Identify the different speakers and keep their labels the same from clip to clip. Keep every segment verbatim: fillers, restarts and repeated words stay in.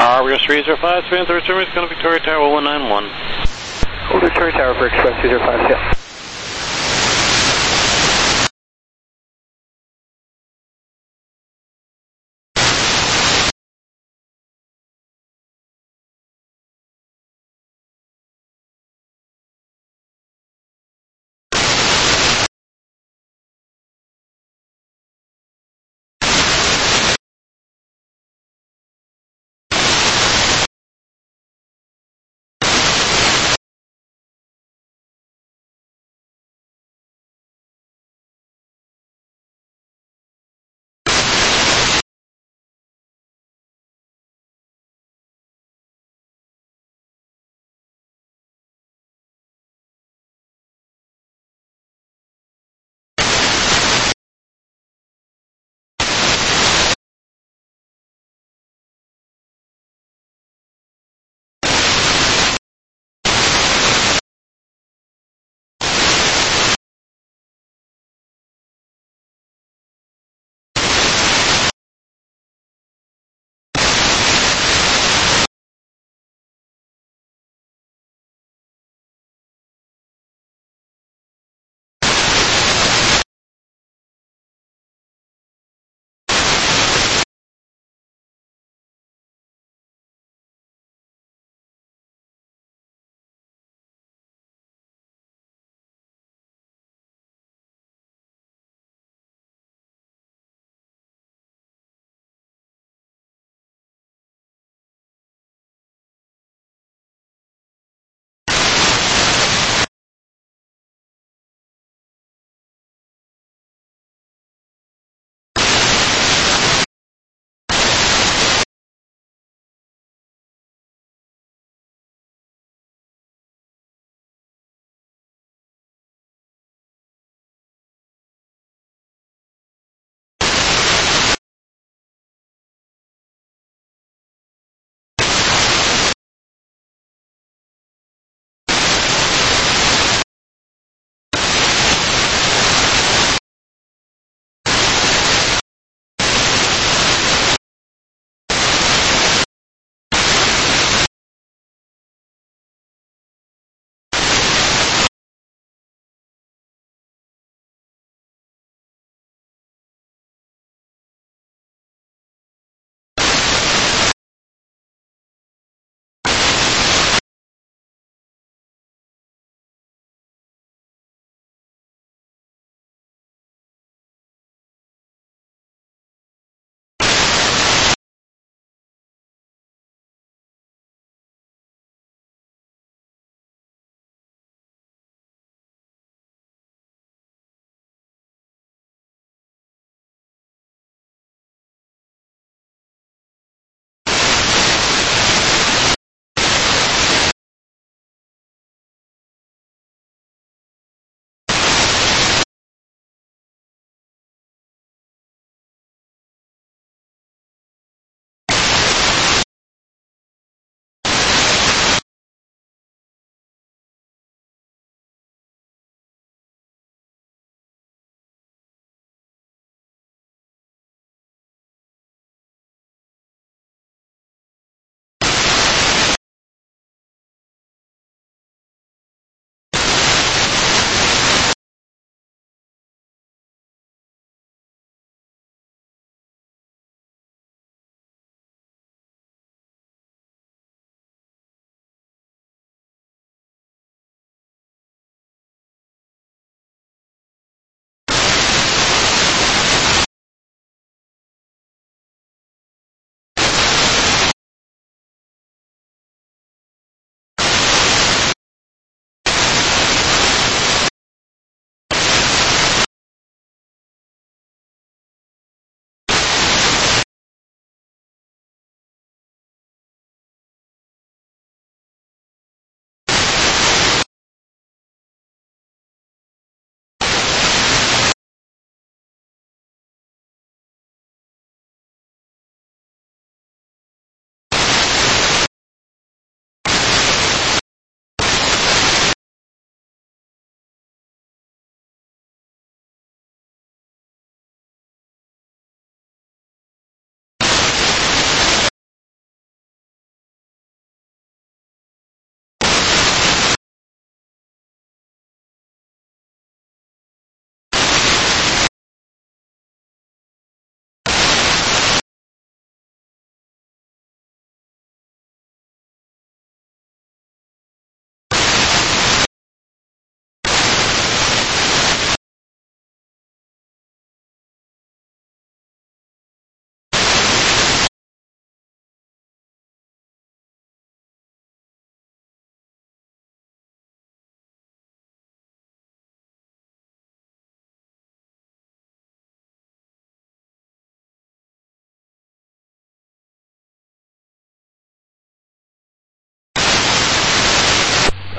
Speaker 1: Argus three zero five, Savannah Service, going to Victoria Tower one nine one.
Speaker 2: Victoria Tower for Express two zero five, yeah.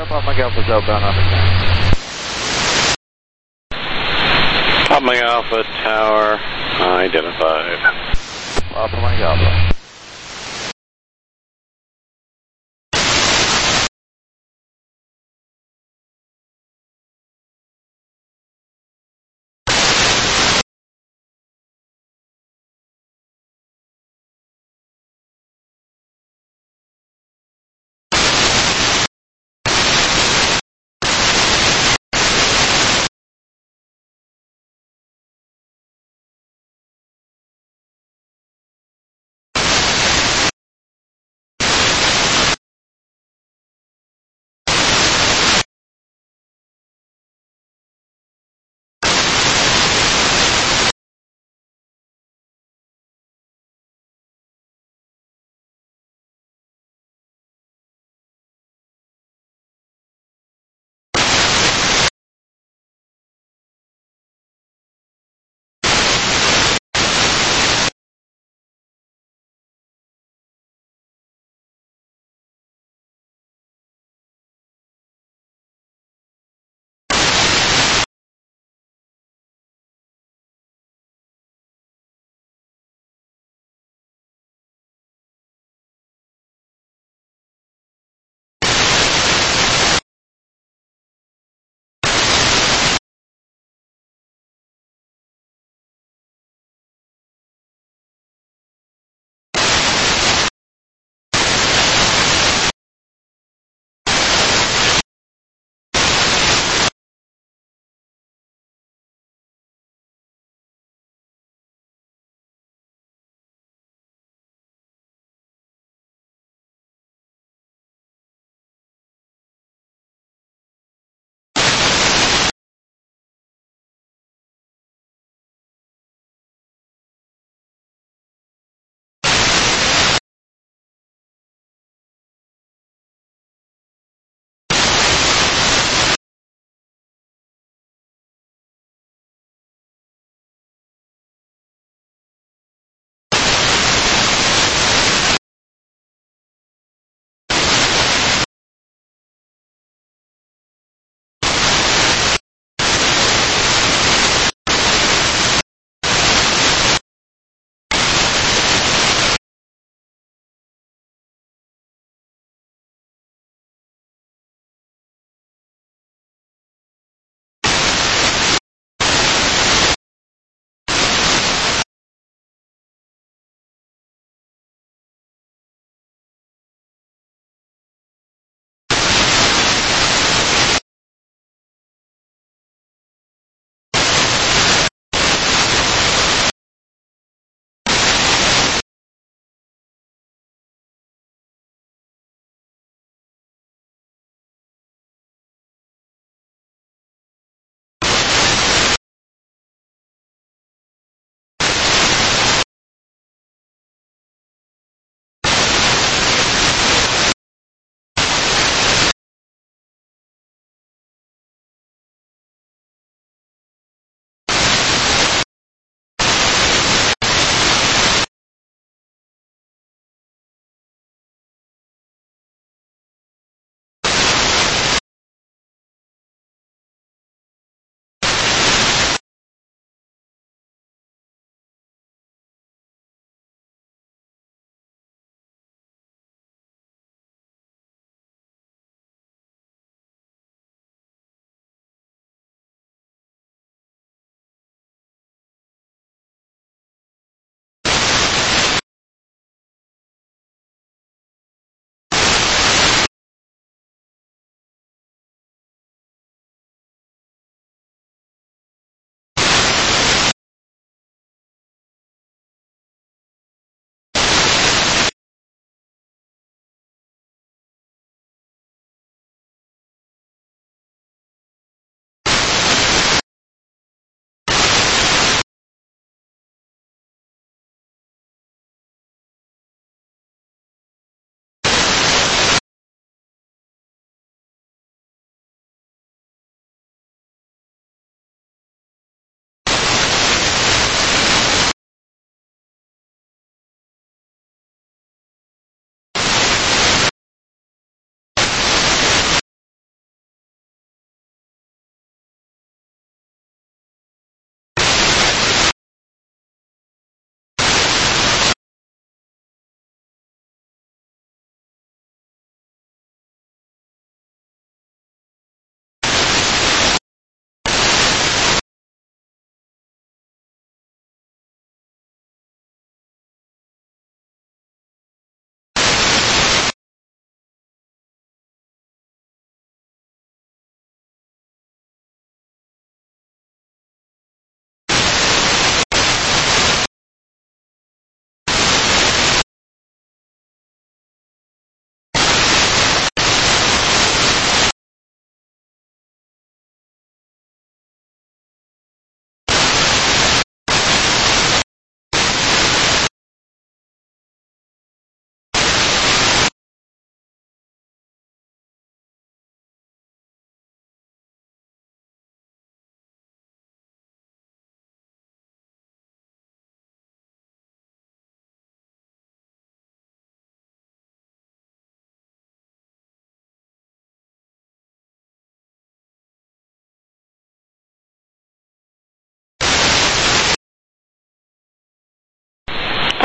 Speaker 3: Papa Mike Alpha is outbound on the ten.
Speaker 1: Papa Mike Alpha Tower identified.
Speaker 3: Papa Mike Alpha.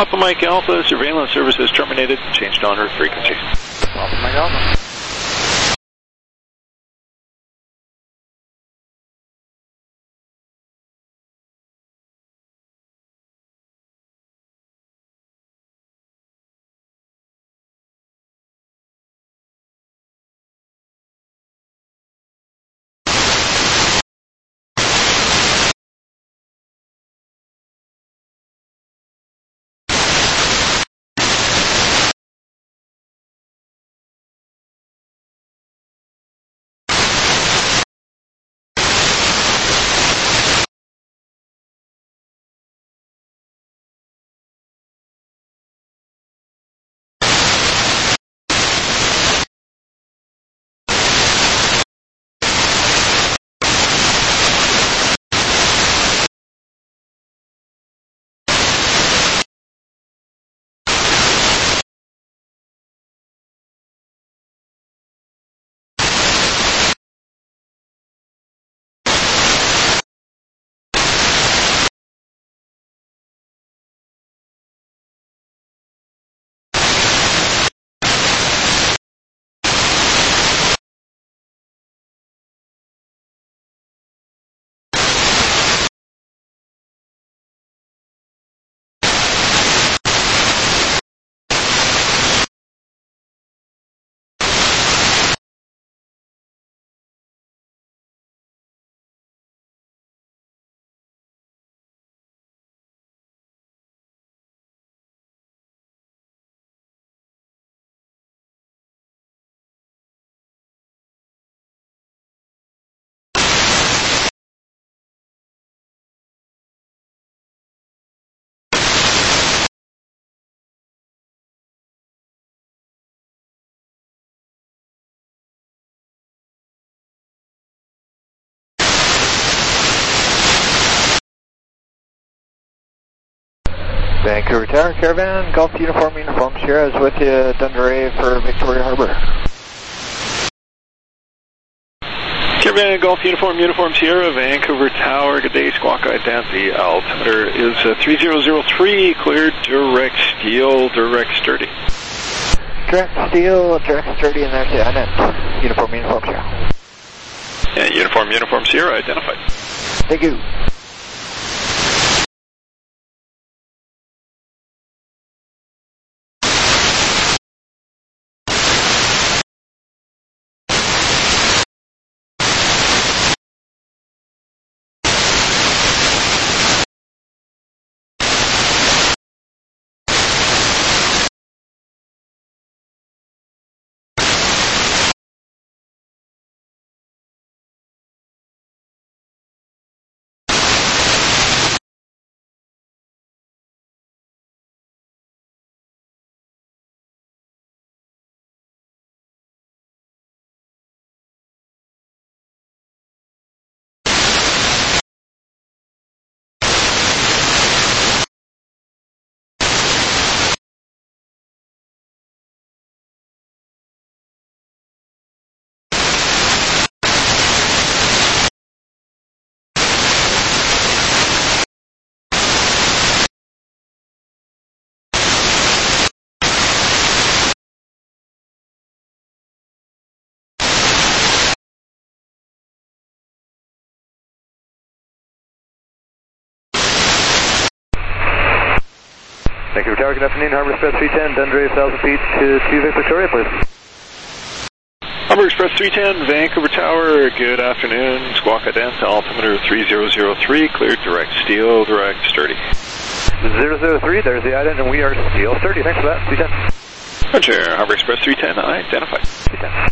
Speaker 1: Papa Mike Alpha, surveillance services terminated, changed en route frequency.
Speaker 3: Papa Mike Alpha. Vancouver Tower, Caravan, Golf Uniform, Uniform Sierra is with you, Dundee for Victoria Harbor.
Speaker 1: Caravan, Golf Uniform, Uniform Sierra, Vancouver Tower, good day, Squawk Identity. Altimeter is uh, three zero zero three, cleared direct steel, direct sturdy.
Speaker 3: Direct steel, direct sturdy, and there's the I N T. Uniform, Uniform Sierra.
Speaker 1: Yeah, Uniform, Uniform Sierra identified.
Speaker 3: Thank you.
Speaker 2: Vancouver Tower, good afternoon. Harbor Express three ten, Dundee one thousand feet to two Vic Victoria, please.
Speaker 1: Harbor Express three ten, Vancouver Tower, good afternoon. Squawk Ident, altimeter three zero zero three, cleared direct steel, direct sturdy.
Speaker 2: zero zero three, there's the ident, and we are steel sturdy. Thanks for that, three ten.
Speaker 1: Roger, Harbor Express three ten, identified.
Speaker 2: three ten.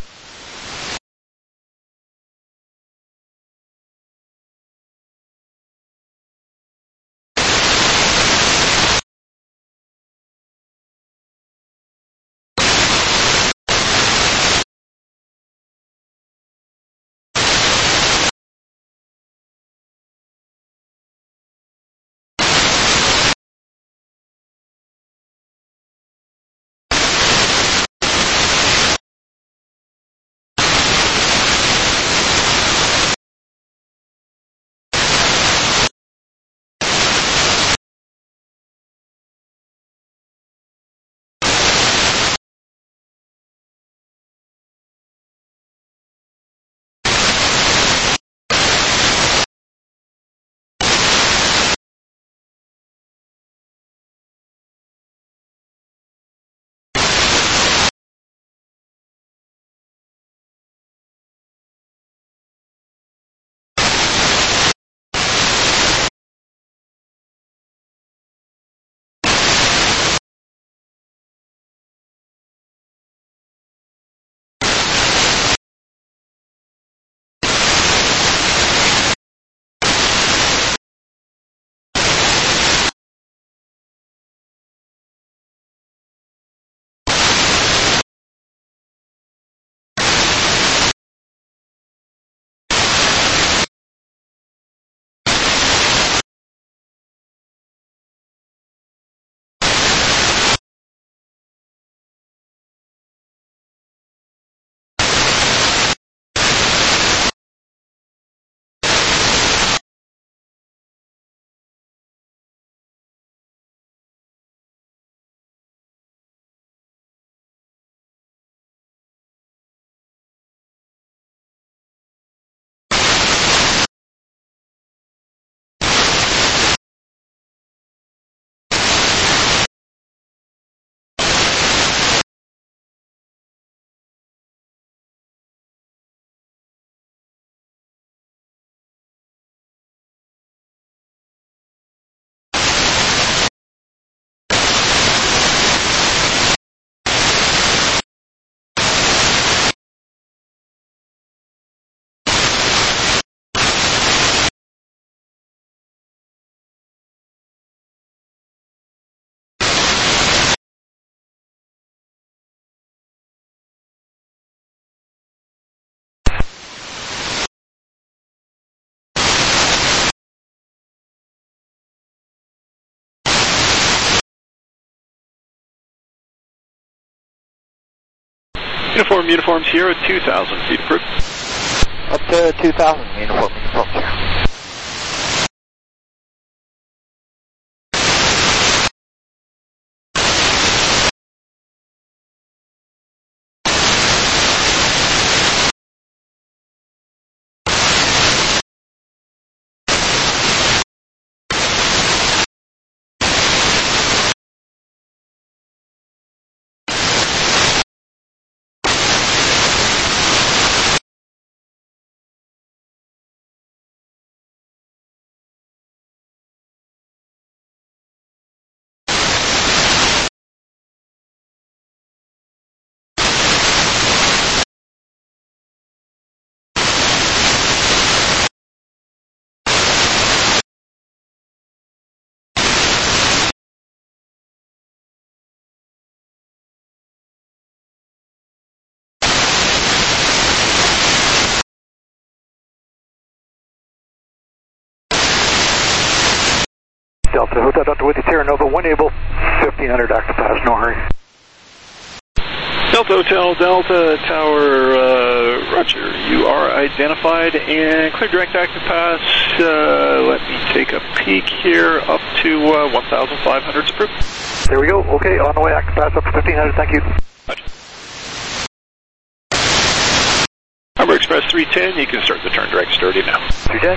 Speaker 1: Uniform, Uniform Sierra, two thousand feet approved.
Speaker 3: Up to two thousand, Uniform, Uniform Sierra.
Speaker 2: Delta Hotel, Doctor Whitney, Sierra Nova, one able, fifteen hundred Octopass, no hurry.
Speaker 1: Delta Hotel, Delta Tower, uh, Roger. You are identified and clear direct active pass. Uh, let me take a peek here, up to uh, one thousand five hundred approved.
Speaker 2: There we go. Okay, on the way, active pass up to fifteen hundred, thank you.
Speaker 1: Roger. Harbor Express three ten, you can start the turn direct sturdy now.
Speaker 2: three ten.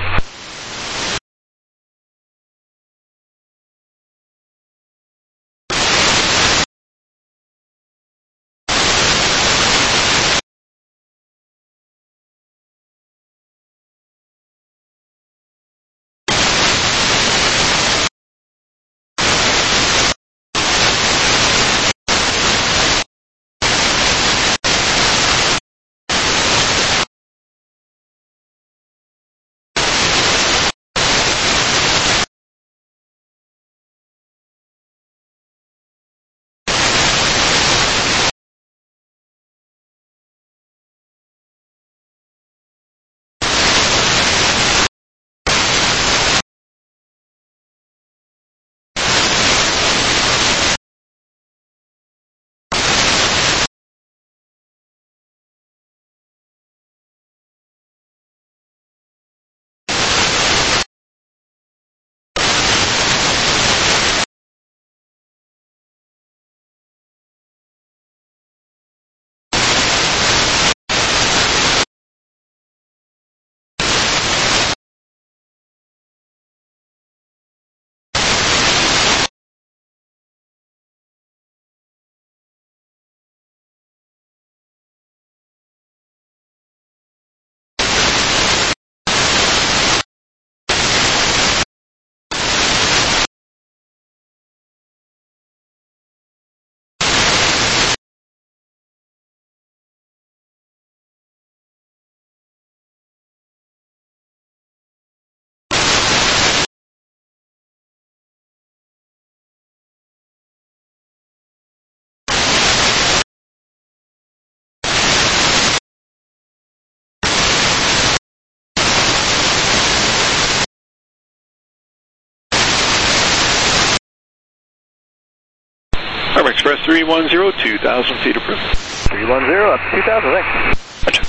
Speaker 1: Harbor Express three one zero, two thousand feet approved.
Speaker 2: three one zero, up to two thousand, thanks.
Speaker 1: Roger.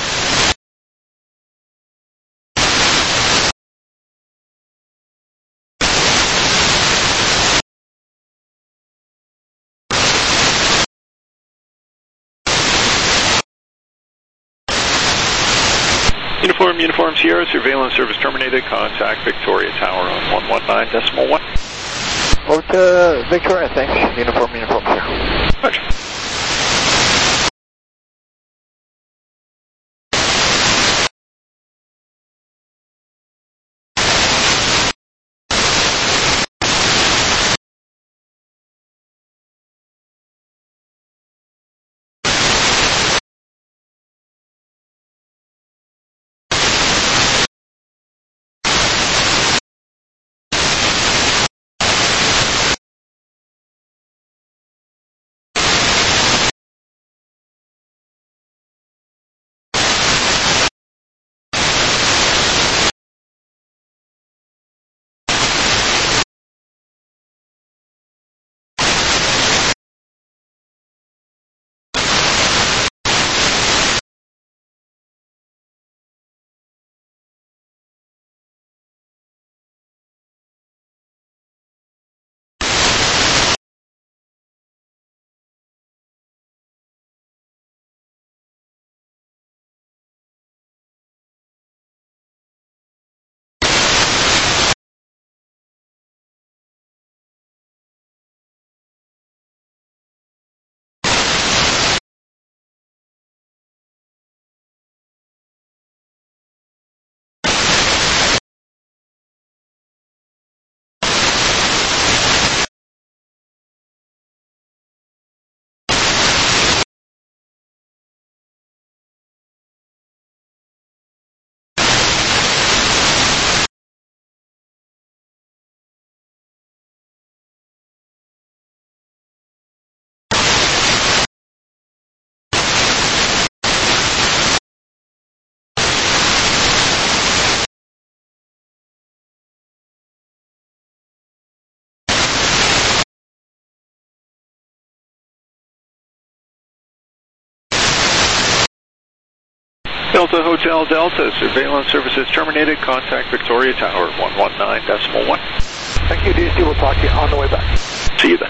Speaker 1: Uniform, Uniform Sierra, surveillance service terminated. Contact Victoria Tower on one one nine decimal one.
Speaker 3: Over to Victoria, thanks. Uniform, Uniform Sierra.
Speaker 1: Roger. Delta Hotel Delta, surveillance services terminated. Contact Victoria Tower, one one nine decimal one.
Speaker 4: Thank you, D S T. We'll talk to you on the way back.
Speaker 1: See you then.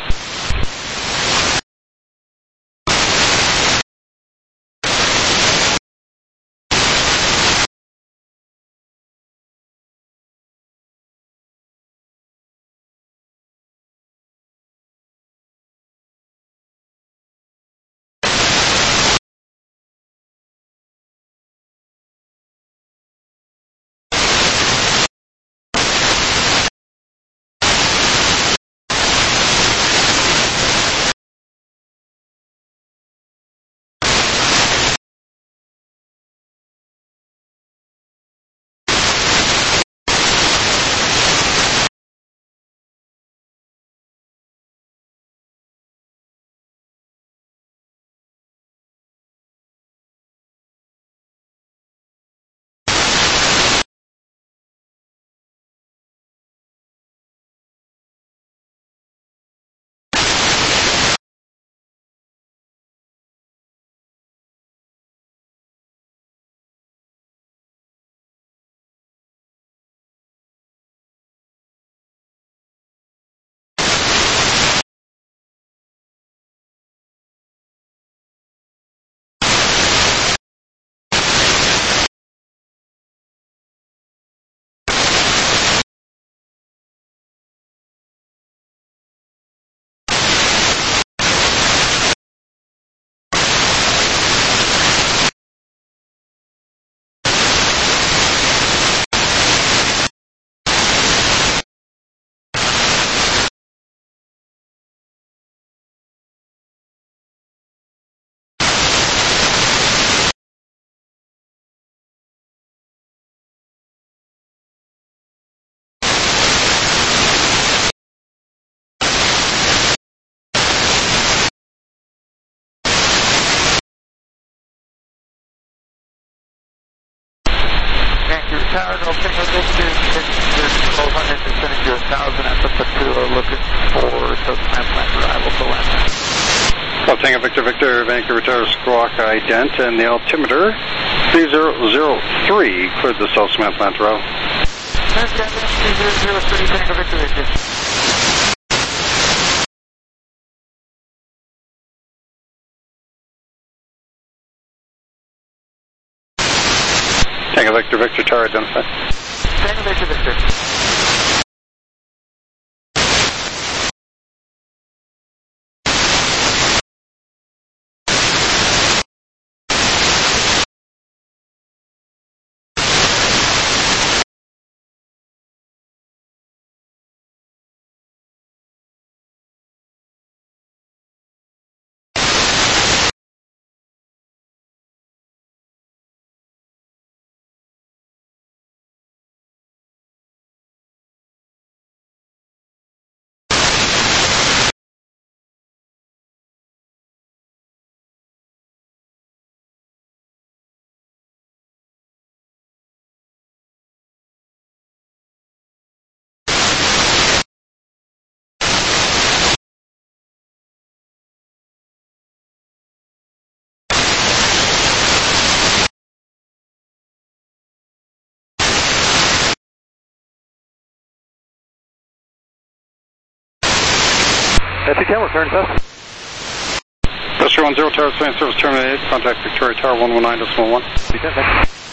Speaker 4: Tower, Golf Tango Victor, twelve hundred, descending to one thousand at the Patula, looking for Southman Plant arrival to land.
Speaker 5: Golf Tango Victor Victor, Vancouver Tower, Squawk ident, and the altimeter three zero zero three, cleared the Southman Plant route.
Speaker 4: three zero zero three, Tango Victor Victor.
Speaker 5: Tango Victor Victor Tower identified.
Speaker 4: Tango Victor Victor.
Speaker 2: S C ten, return test.
Speaker 5: Buster one zero, Tower Science Service terminated. Contact Victoria Tower one one nine decimal one.
Speaker 2: S C ten, thank you.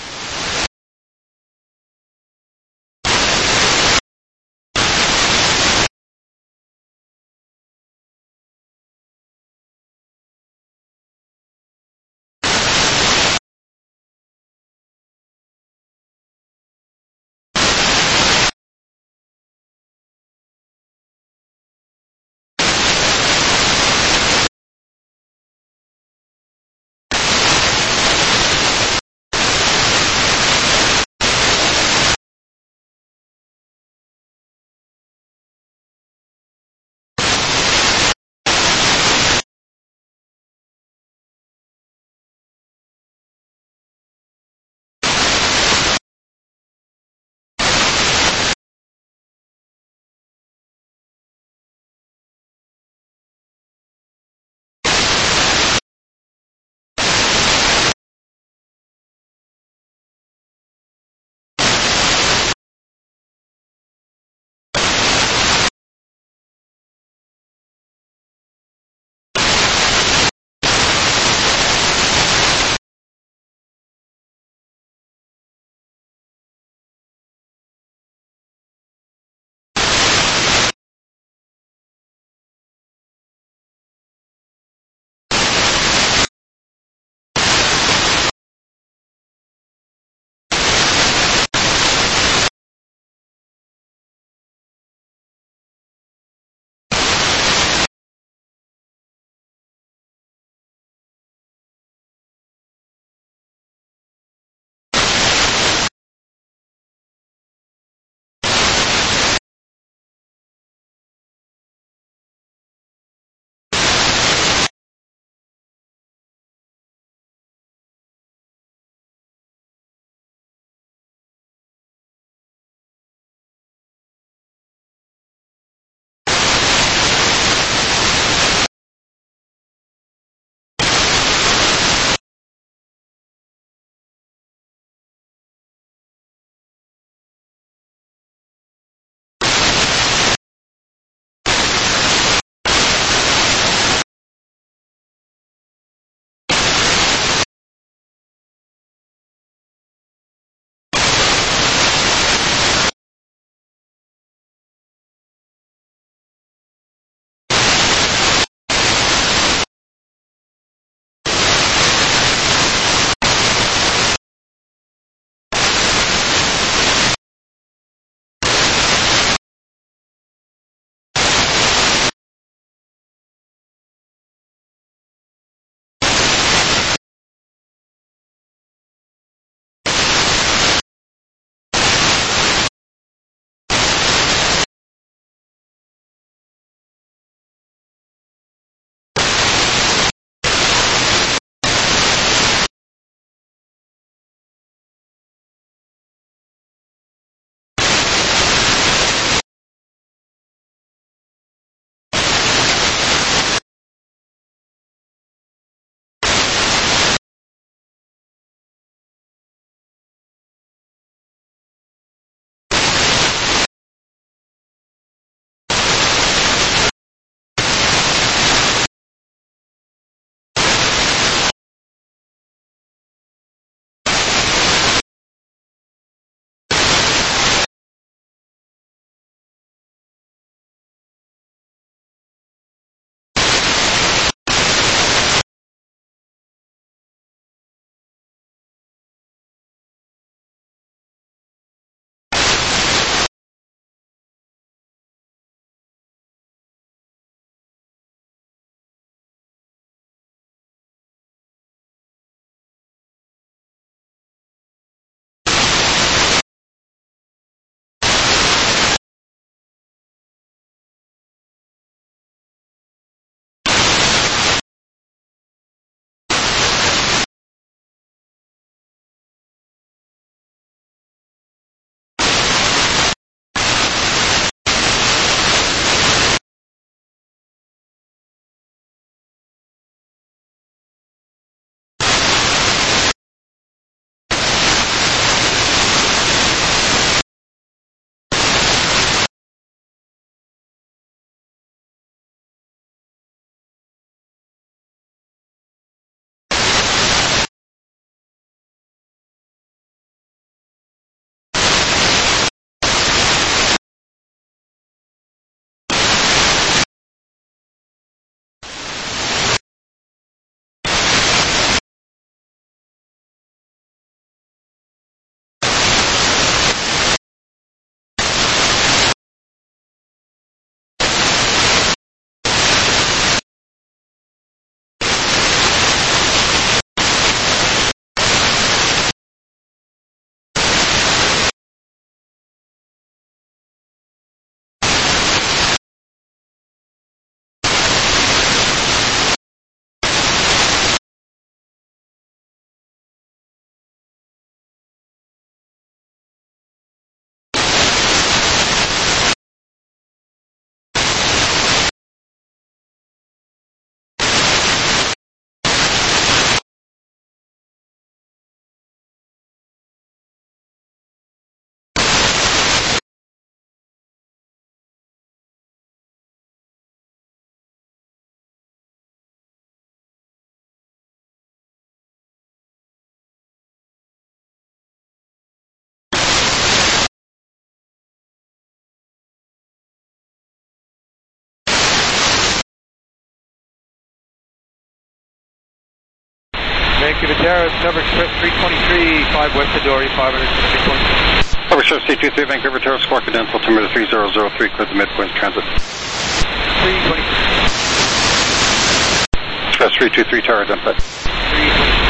Speaker 4: Vancouver Tower, Cover Express three twenty-three, five West of Dory, five hundred sixty points.
Speaker 5: Cover Express three two three, Vancouver Tower, Squawk Identity, altimeter three zero zero three, clear the midpoint transit.
Speaker 4: three twenty-three.
Speaker 5: Express three two three, Tower Identified.
Speaker 4: three twenty-three.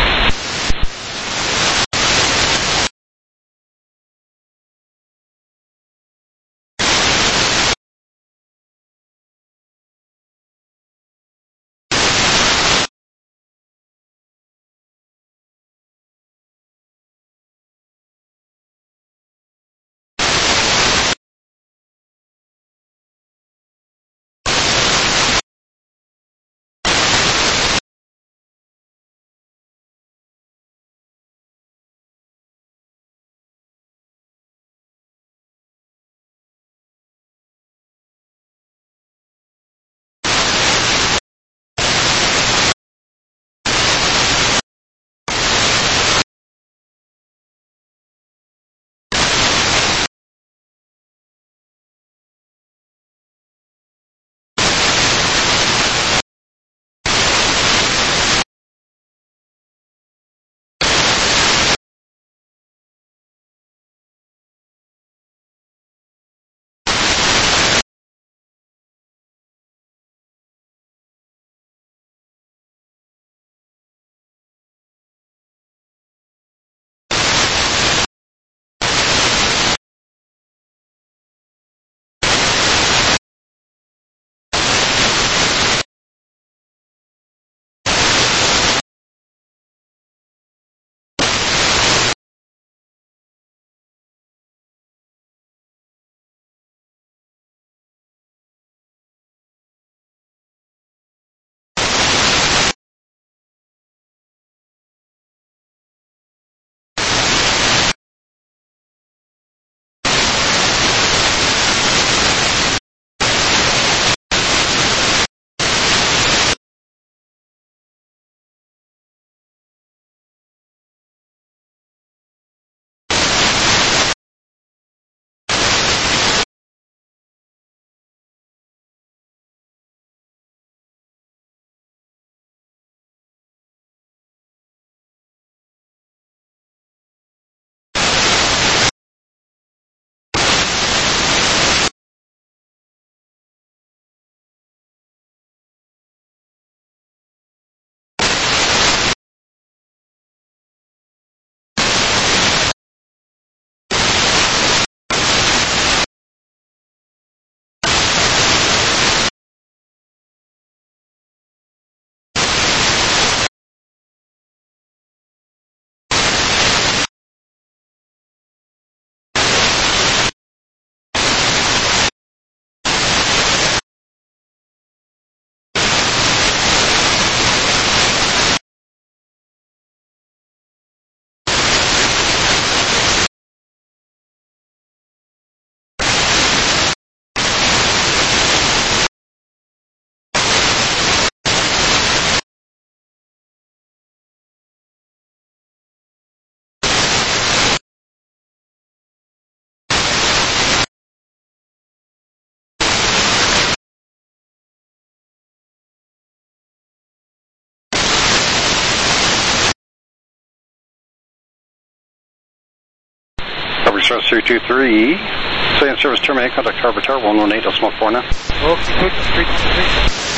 Speaker 5: Cover Express three two three, Sailing service terminated, contact Harbor Tower one one eight, Decimal four now.
Speaker 4: Okay, quick, three twenty-three.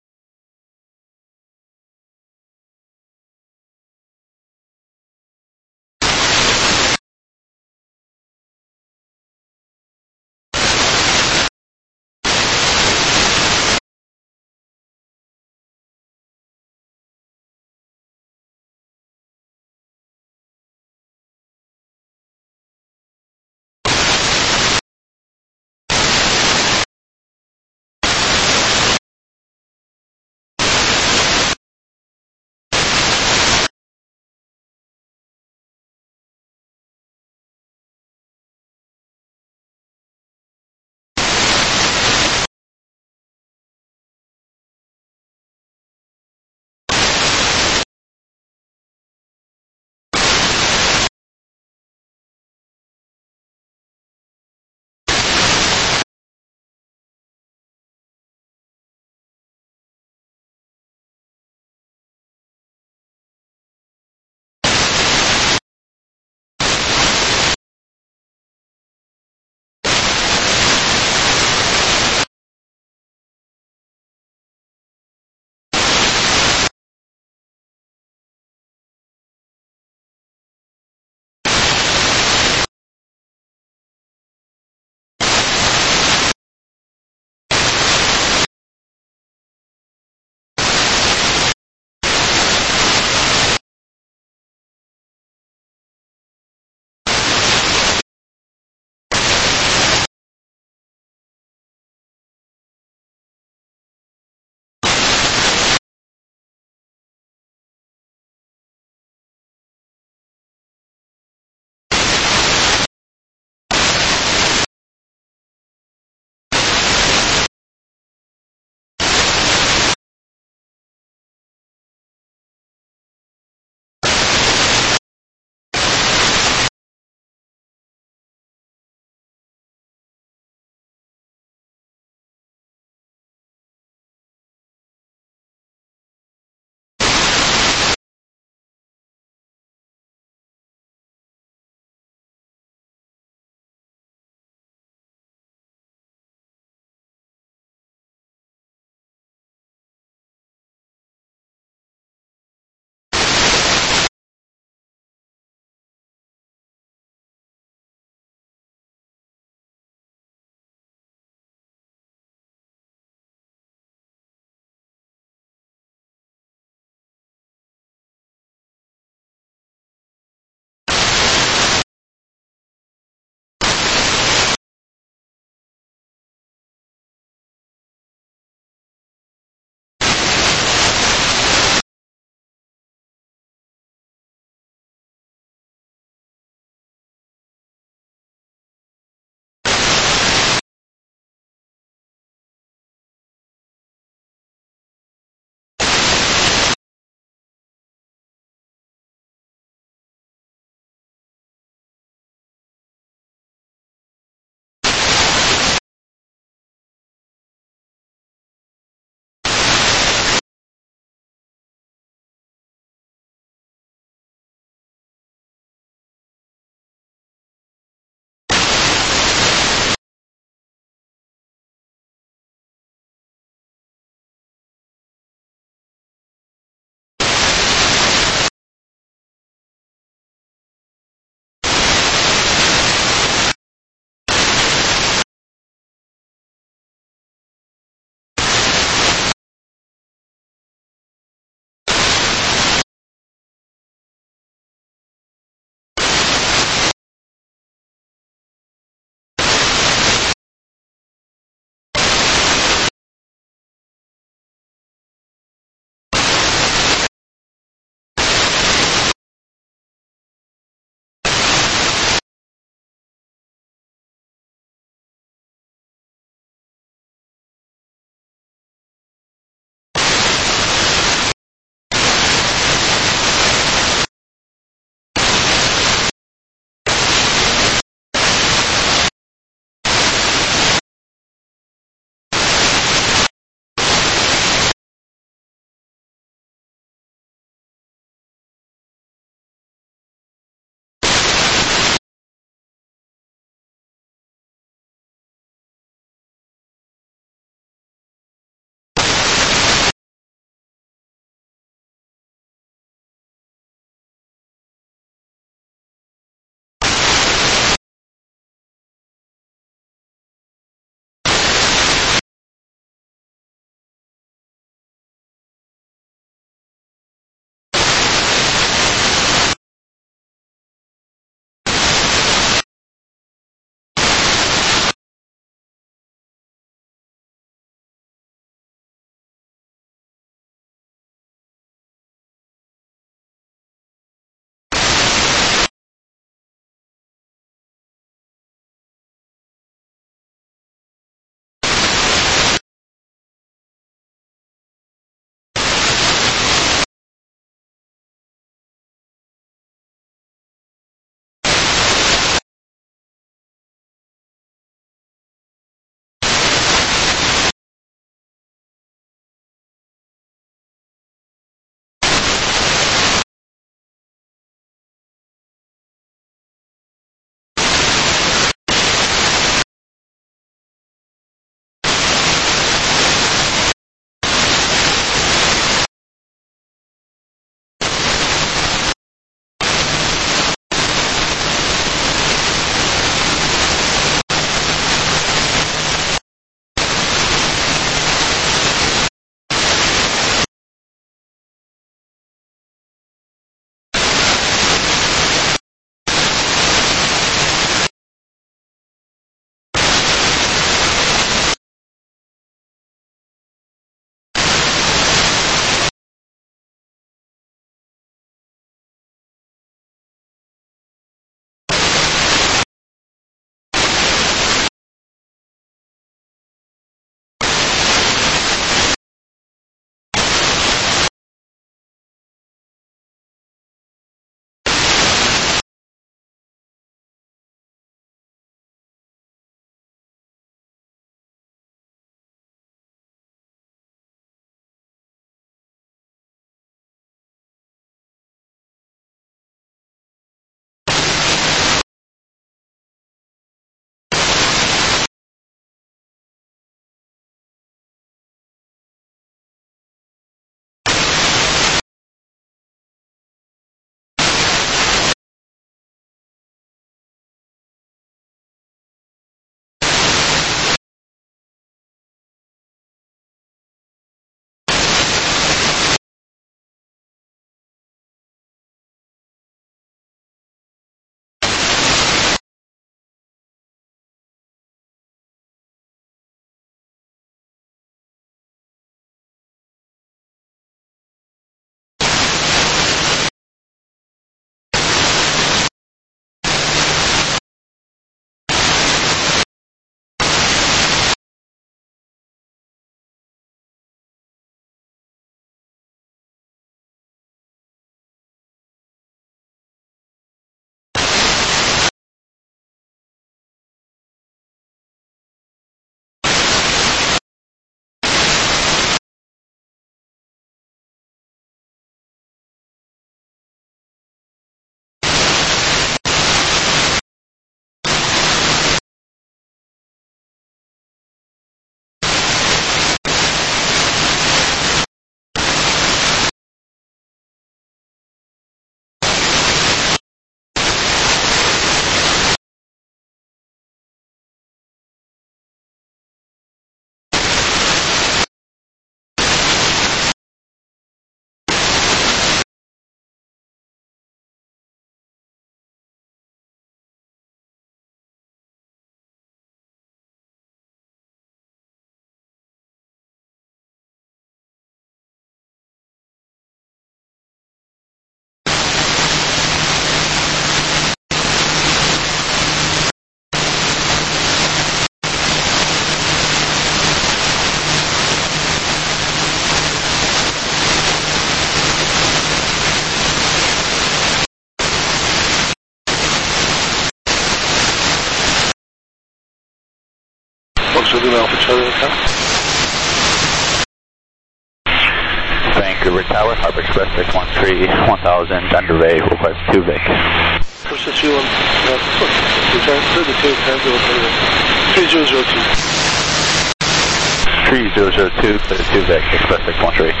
Speaker 6: Vancouver Tower, Harbor Express six one three, one thousand, Thunder Bay, request two Vic.
Speaker 7: Push the three one, return thirty-two, three zero zero two.
Speaker 6: three zero zero two, clear two Vic, Express six one three.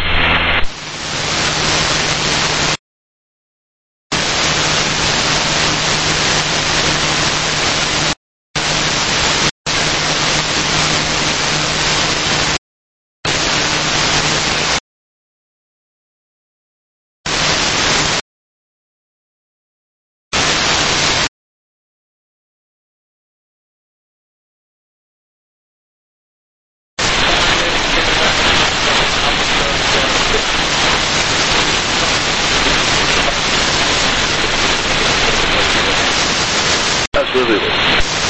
Speaker 7: That's really good.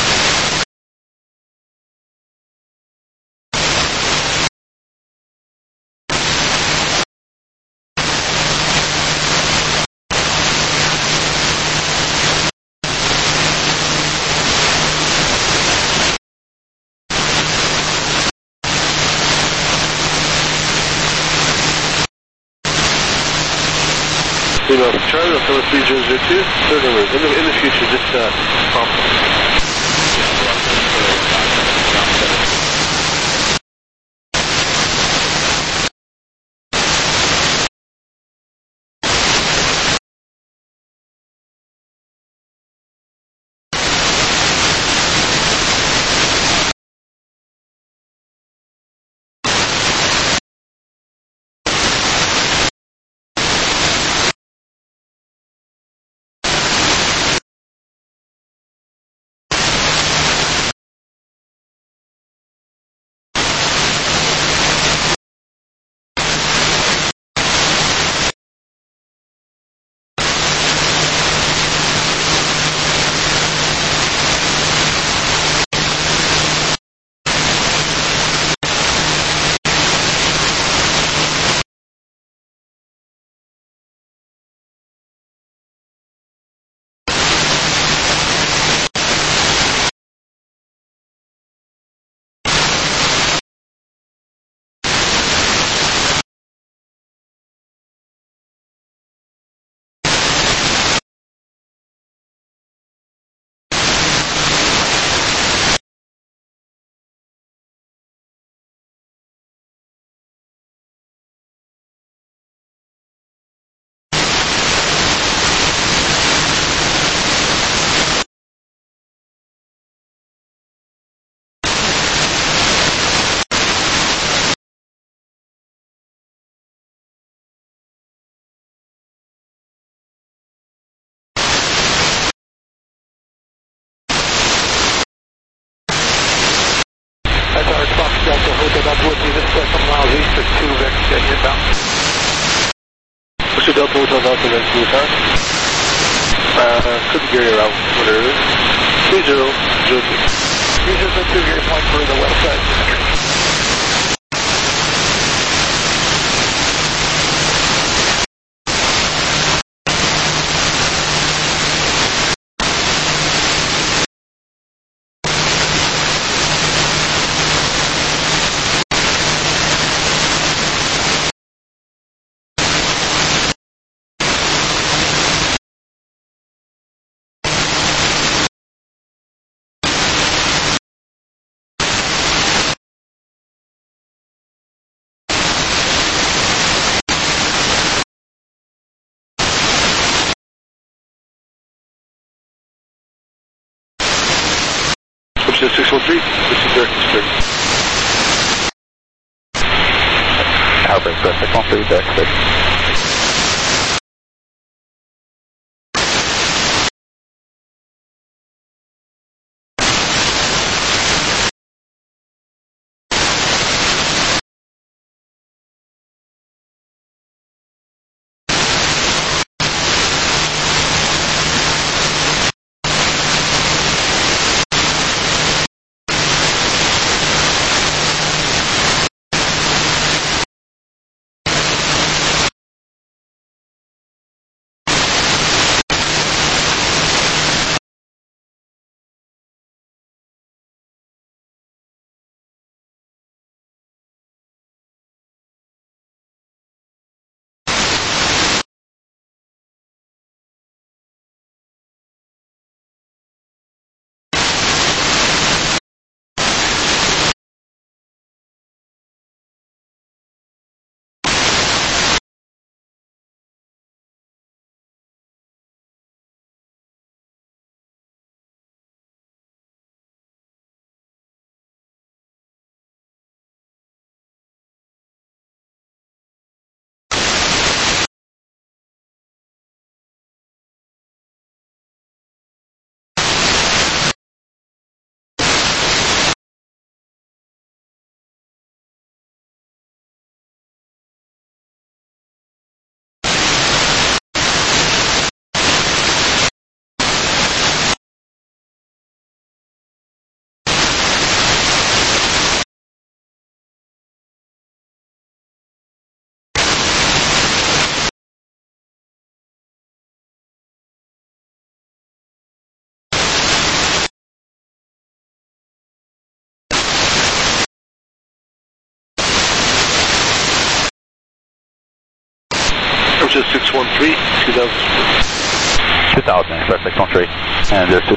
Speaker 7: You know, Charlie, I'll tell three zero zero two, third number. In the, in the future, just uh, prompt. That's our Fox Delta Hotel, that's with me, this is some miles east of two Vic, getting inbound. Push the Delta Hotel, Delta, Vancouver Tower. Uh, could be Gary around, whatever it is. three zero zero two. three zero zero two, Gary Point for the west side. six one three, this is Dirk, this is Dirk.
Speaker 6: Harbor Express six one three, Dirk, six.
Speaker 7: Approaches six one three, two thousand.
Speaker 6: two thousand, Express six one three. And there's two.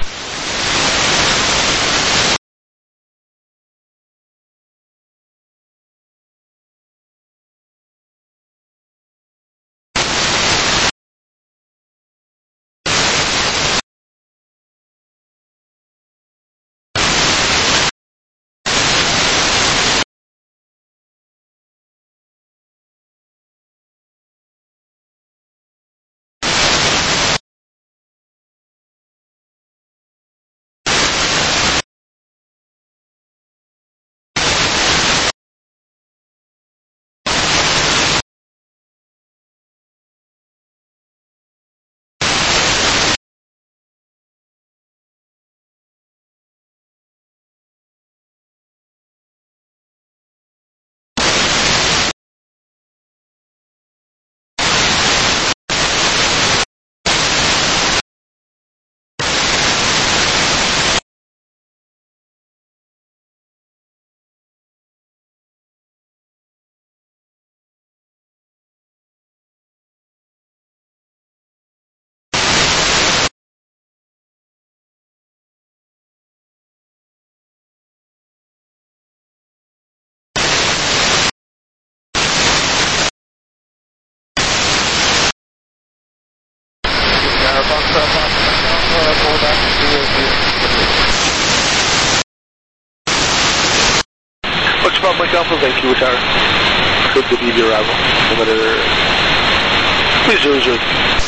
Speaker 7: What's about Mike Alpha, Vancouver Tower? Could believe your arrival. No matter. Please, zero zero.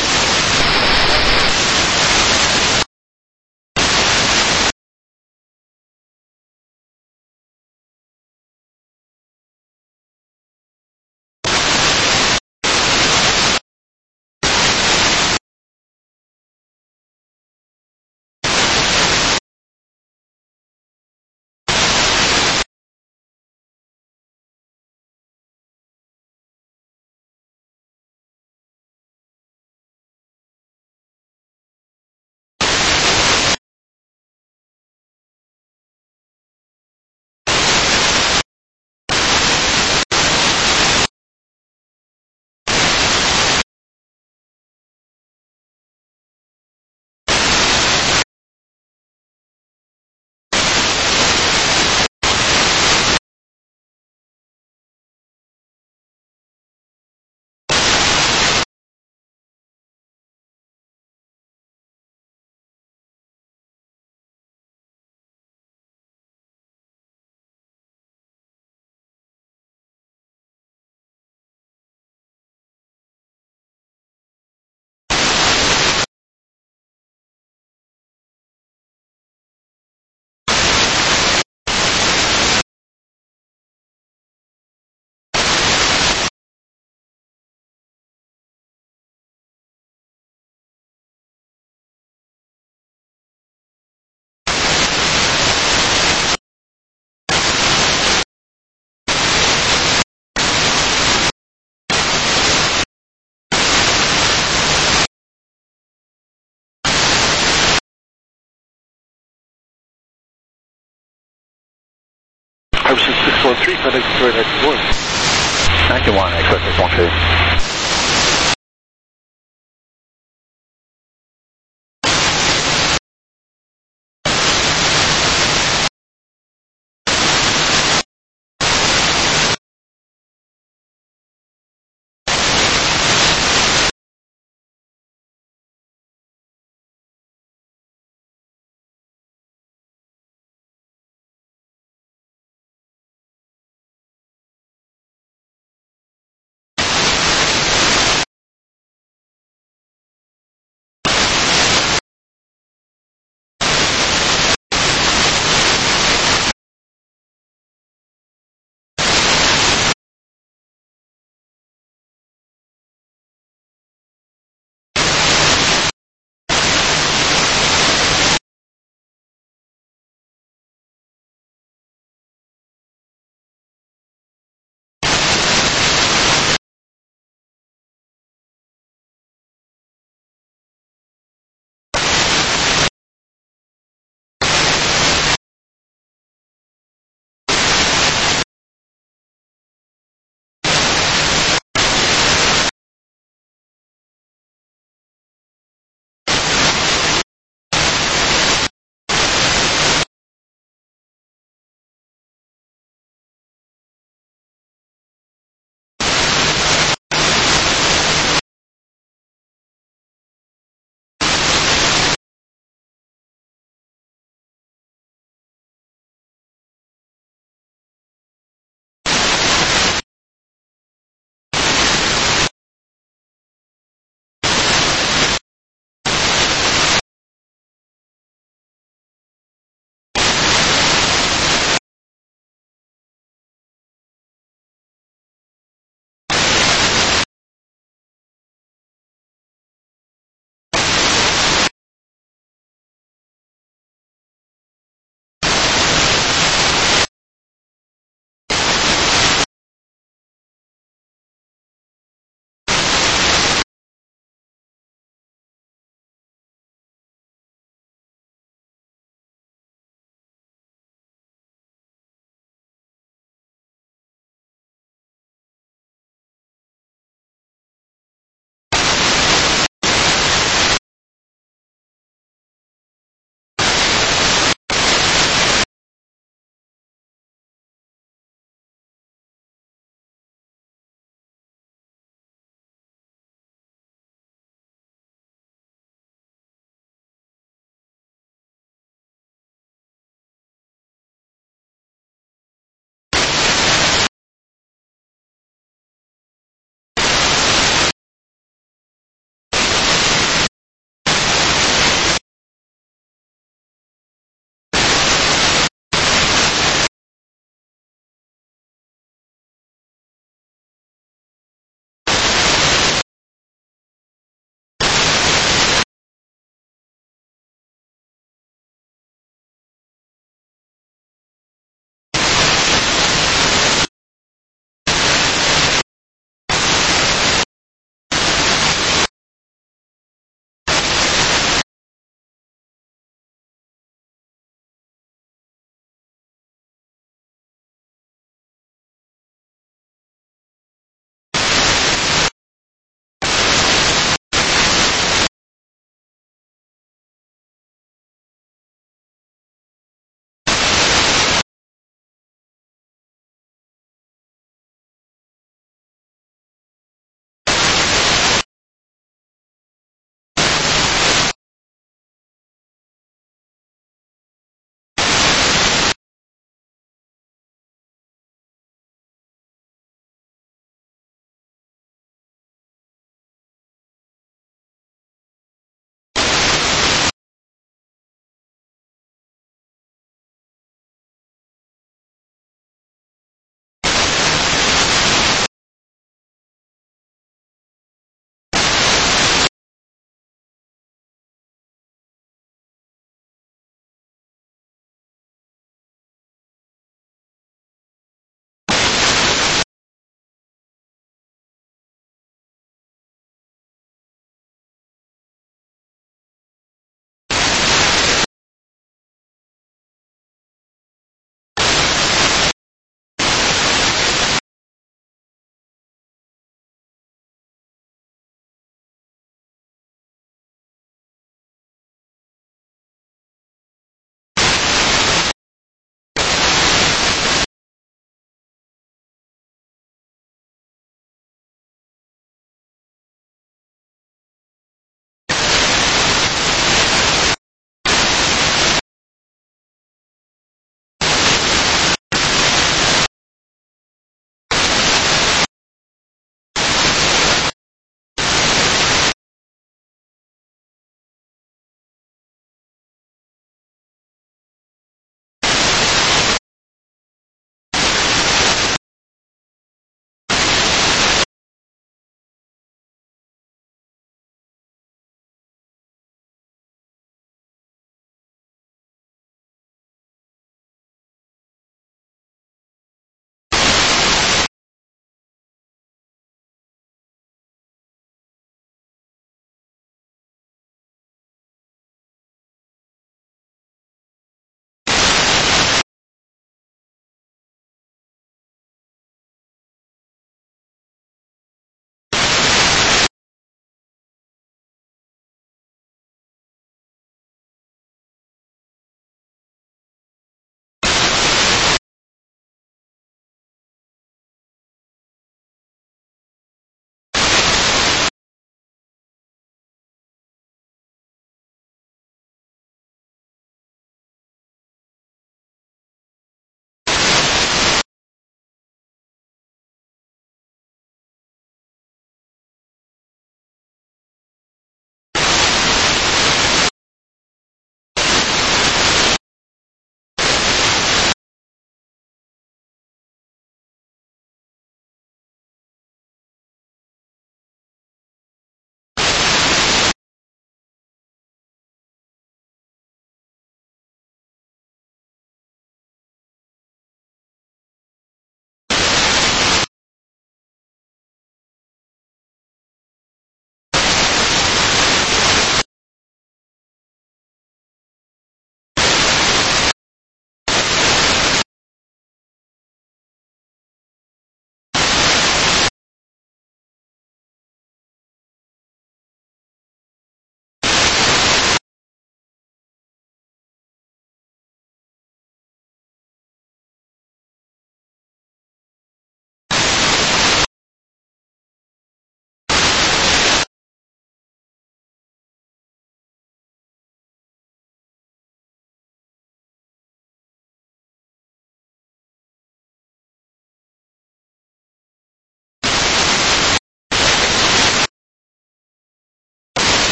Speaker 7: Harrison six one three, contact Victoria ninety-one.
Speaker 6: ninety-one, Express six one three.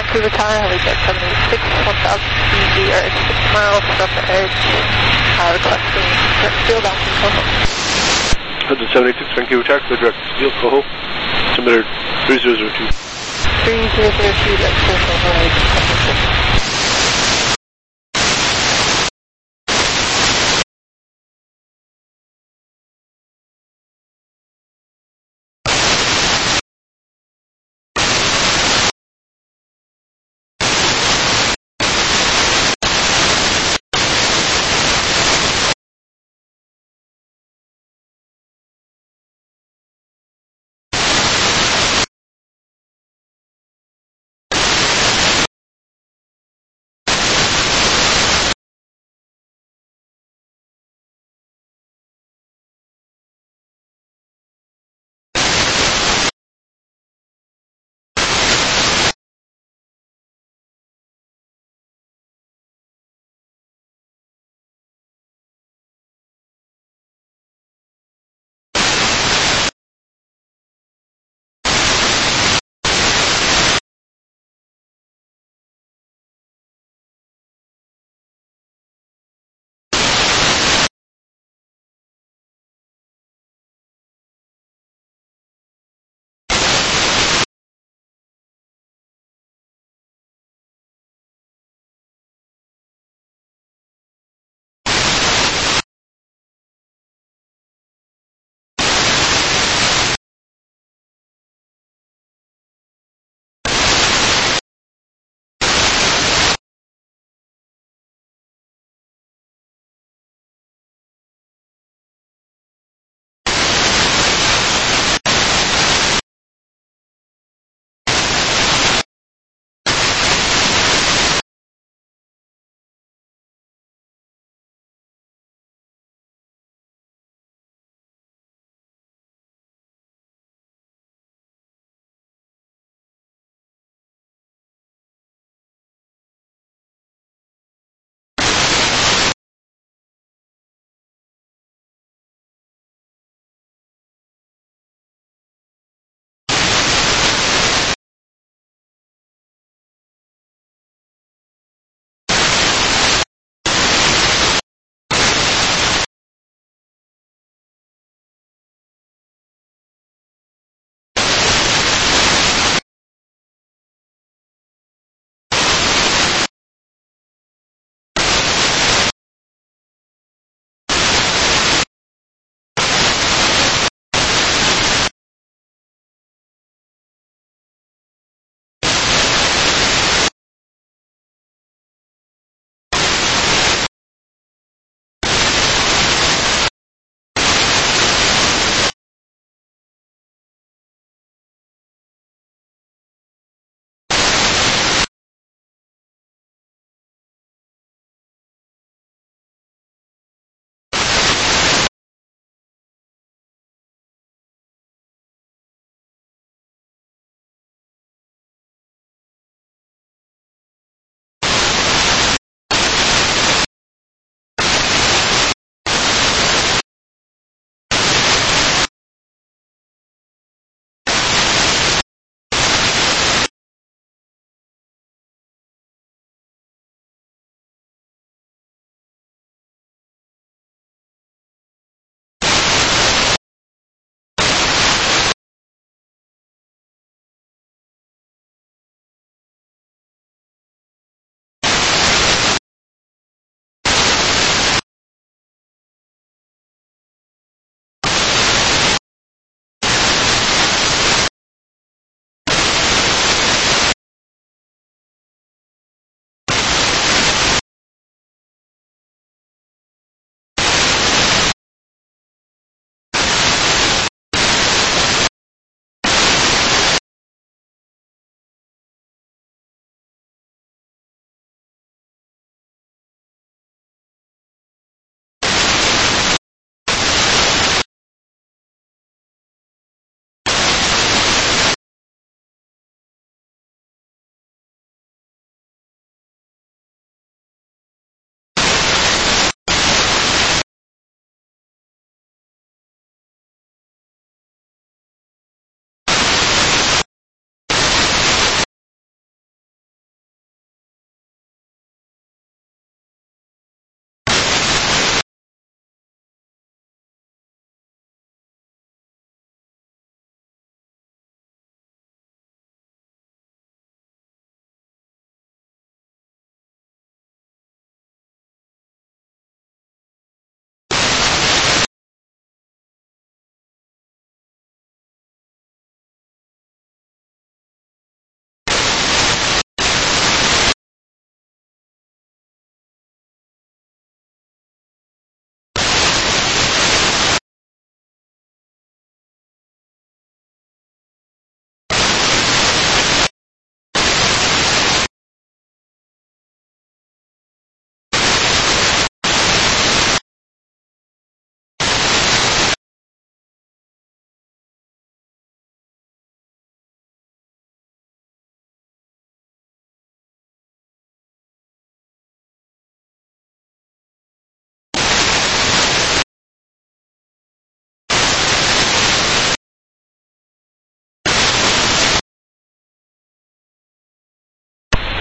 Speaker 8: Vancouver Tower, Helijet seven eighty-six, one thousand feet, V R six miles from the edge, uh, requesting direct field out to Coho.
Speaker 7: Hudson seven eighty-six, Vancouver Tower, clear direct field, Coho. Altimeter three zero zero two.
Speaker 8: three zero zero two, direct field, Coho.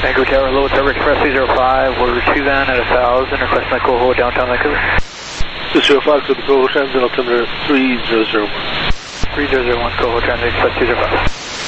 Speaker 2: Vancouver Tower, low Tower Express three zero five, we're two van at one thousand, requesting the Coho downtown Vancouver.
Speaker 7: two zero five to the Coho Transit, altimeter three zero zero one.
Speaker 2: three zero zero one, Coho Transit Express two zero five.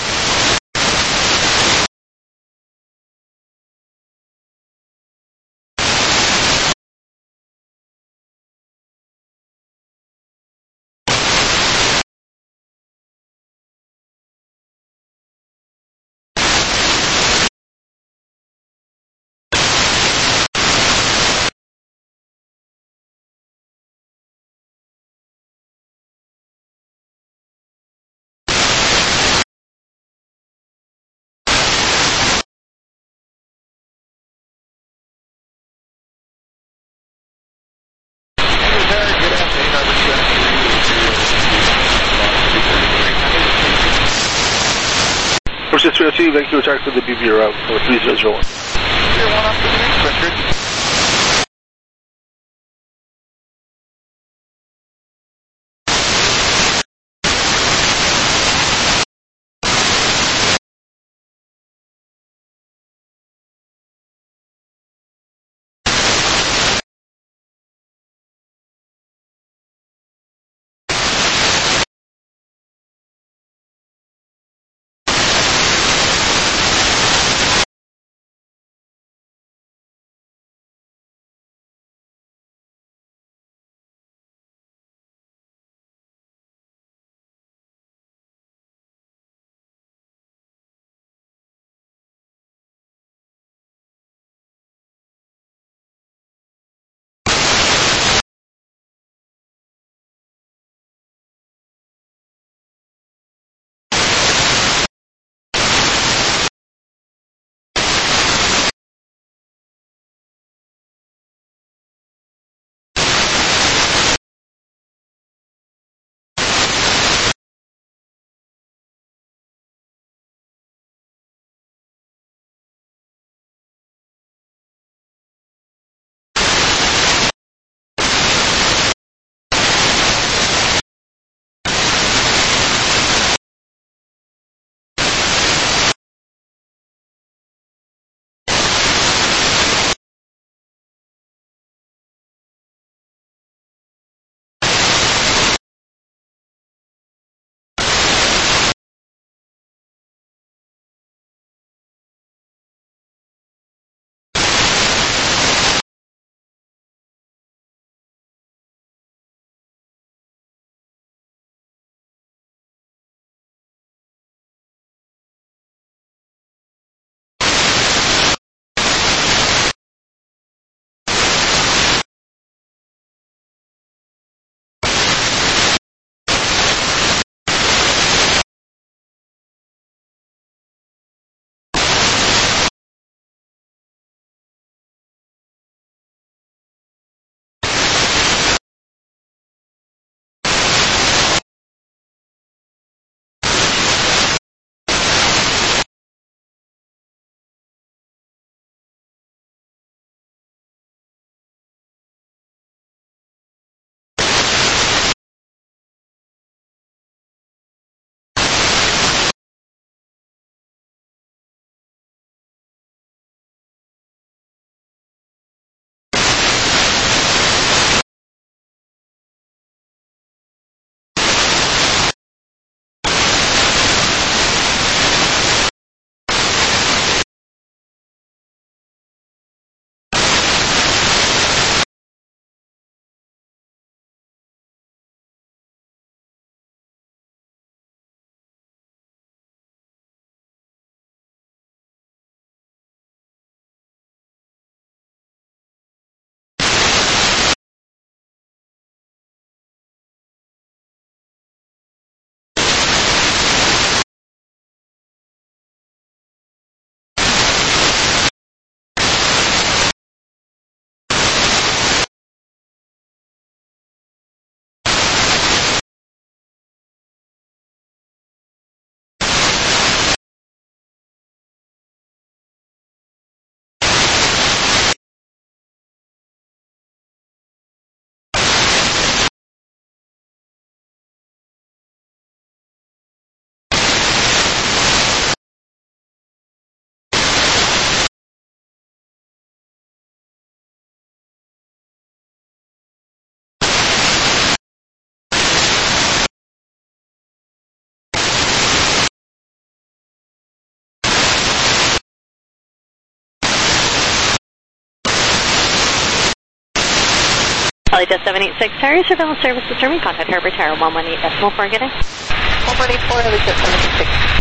Speaker 7: Ocean three oh two, Vancouver Tower for the B B route, three zero zero one.
Speaker 4: zero one off the next record.
Speaker 9: L H S seven eight six, Tower surveillance service determined. Contact Harbor Tower one one eight decimal four, good day.
Speaker 8: one one eight four, L H S seven eight six.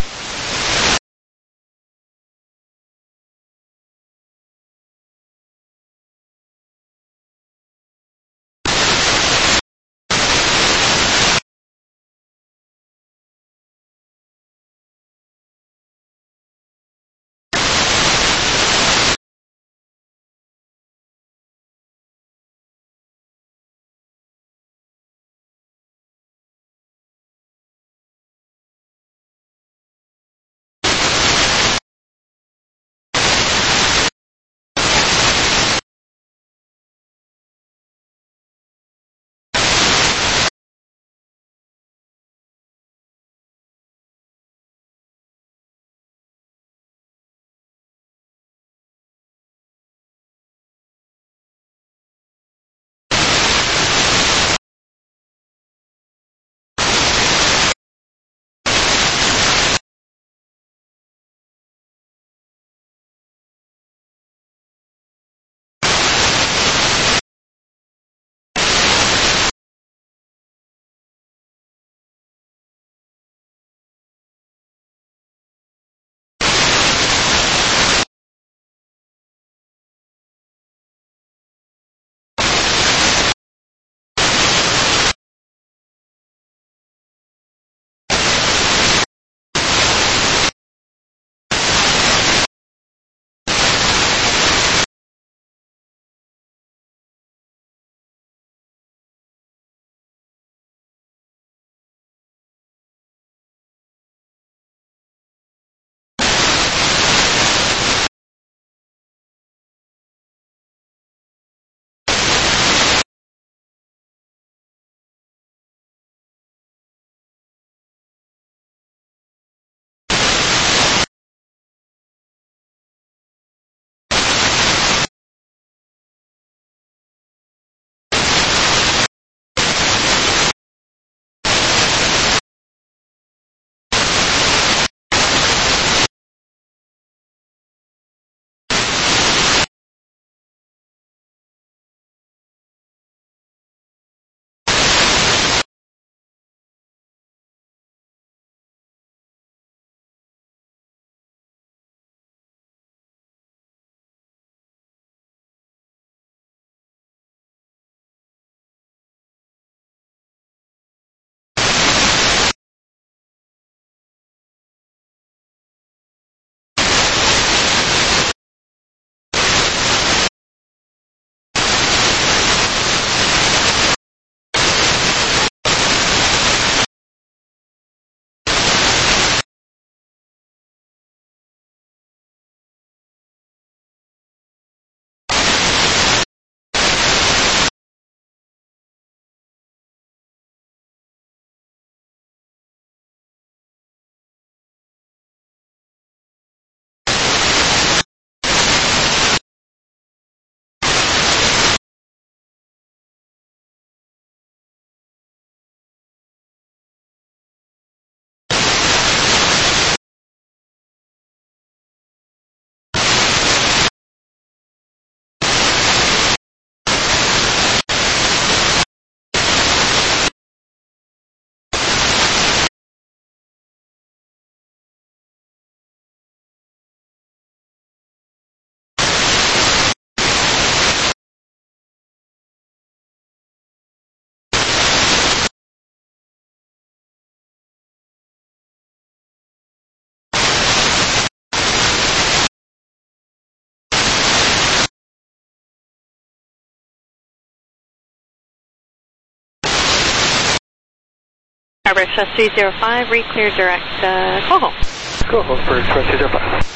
Speaker 9: Harbor Express three zero five, re-clear direct, uh, call home.
Speaker 7: Go home for Express three zero five.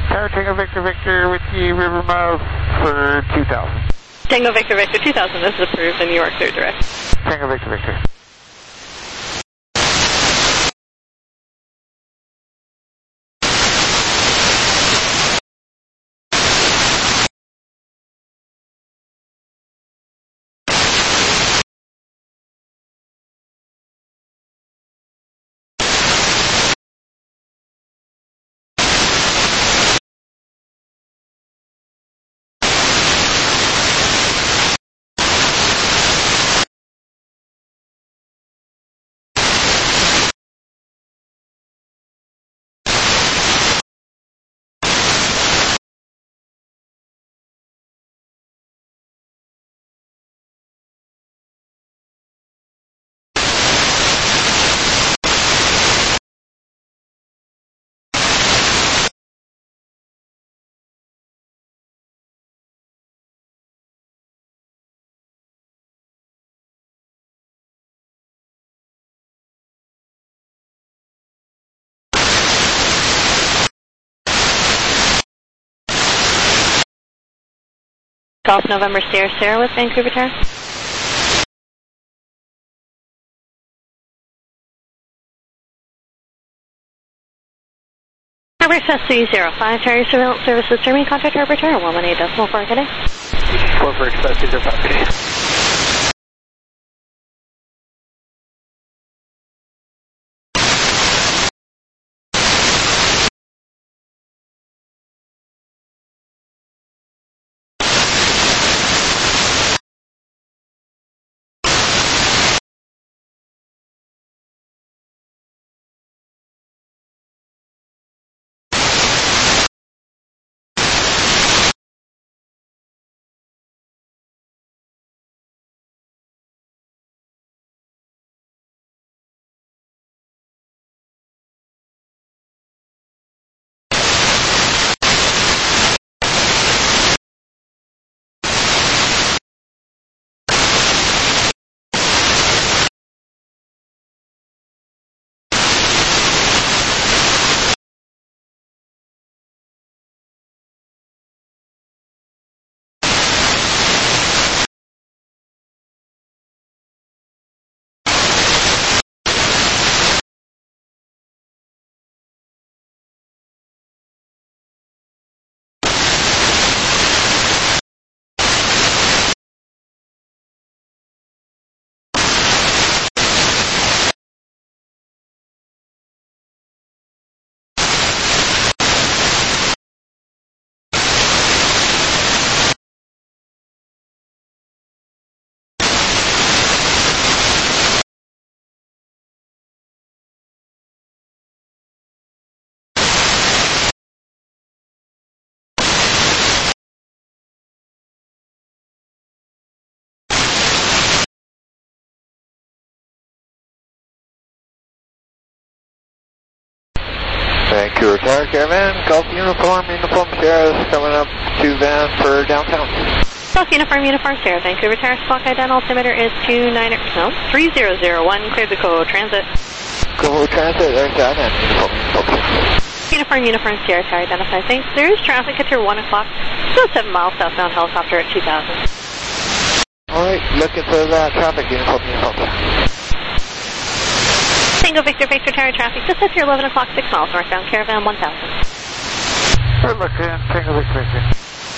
Speaker 4: Tower Tango Victor Victor with you, River Miles for two thousand.
Speaker 9: Tango Victor Victor two thousand, this is approved and you are clear direct.
Speaker 4: Tango Victor Victor.
Speaker 9: Golf November Sierra Sierra with Vancouver Tower. Harbor S three zero five, Tower Surveillance Services, Termin Contact Harbor Tower, one one eight decimal four, good day.
Speaker 7: four for Express zero five, good day.
Speaker 3: Vancouver Tower Caravan, Golf Uniform, Uniform Sierra is coming up to Van for downtown.
Speaker 9: Golf Uniform, Uniform Sierra, Vancouver Tower, Squawk Ident, altimeter is two nine, no, three zero zero one, cleared the Coho Transit.
Speaker 3: Coho Transit, there's that, and Uniform, Uniform Sierra.
Speaker 9: Uniform, Uniform Sierra Tower, identify, thanks. There is traffic at your one o'clock, still seven miles southbound helicopter at two thousand.
Speaker 3: Alright, looking for that traffic, Uniform, Uniform Sierra.
Speaker 9: Tango Victor Victor Tower traffic, just at your eleven o'clock, six miles northbound, Caravan one thousand.
Speaker 4: We're looking, Tango Victor Victor.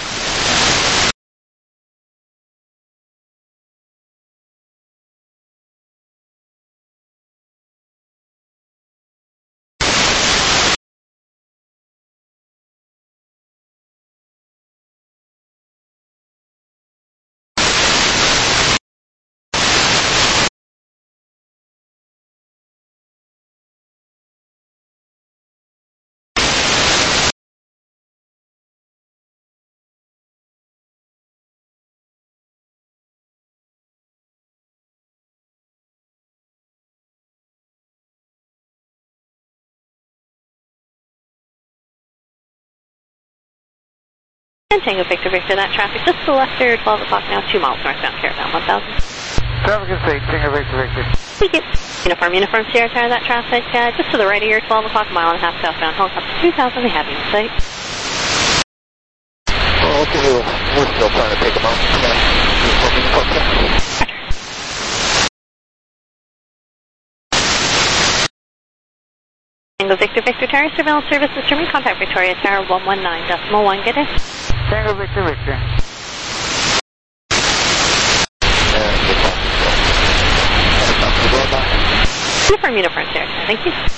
Speaker 9: And Tango Victor Victor, that traffic just to the left there, twelve o'clock now, two miles northbound, Caravan one thousand.
Speaker 4: Traffic is safe, Tango Victor Victor.
Speaker 9: Thank you. Uniform, Uniform Sierra Tower, that traffic uh, just to the right of your twelve o'clock, mile and a half southbound, helicopter two thousand, we have you in sight.
Speaker 3: still trying to take them out. Command, uniform, uniform, sir.
Speaker 9: Tango Victor Victor Tower, surveillance service instrument, contact Victoria Tower one one nine decimal one, get it?
Speaker 4: Tango Victor Victor.
Speaker 3: And the top.
Speaker 9: Uniform, uniform, sir. Thank you.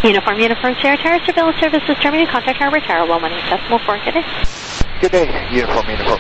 Speaker 9: Uniform, Uniform, Sierra Tower, surveillance services terminated. Contact Harbor Tower, one one eight decimal four. Good day.
Speaker 3: Good day, Uniform, Uniform.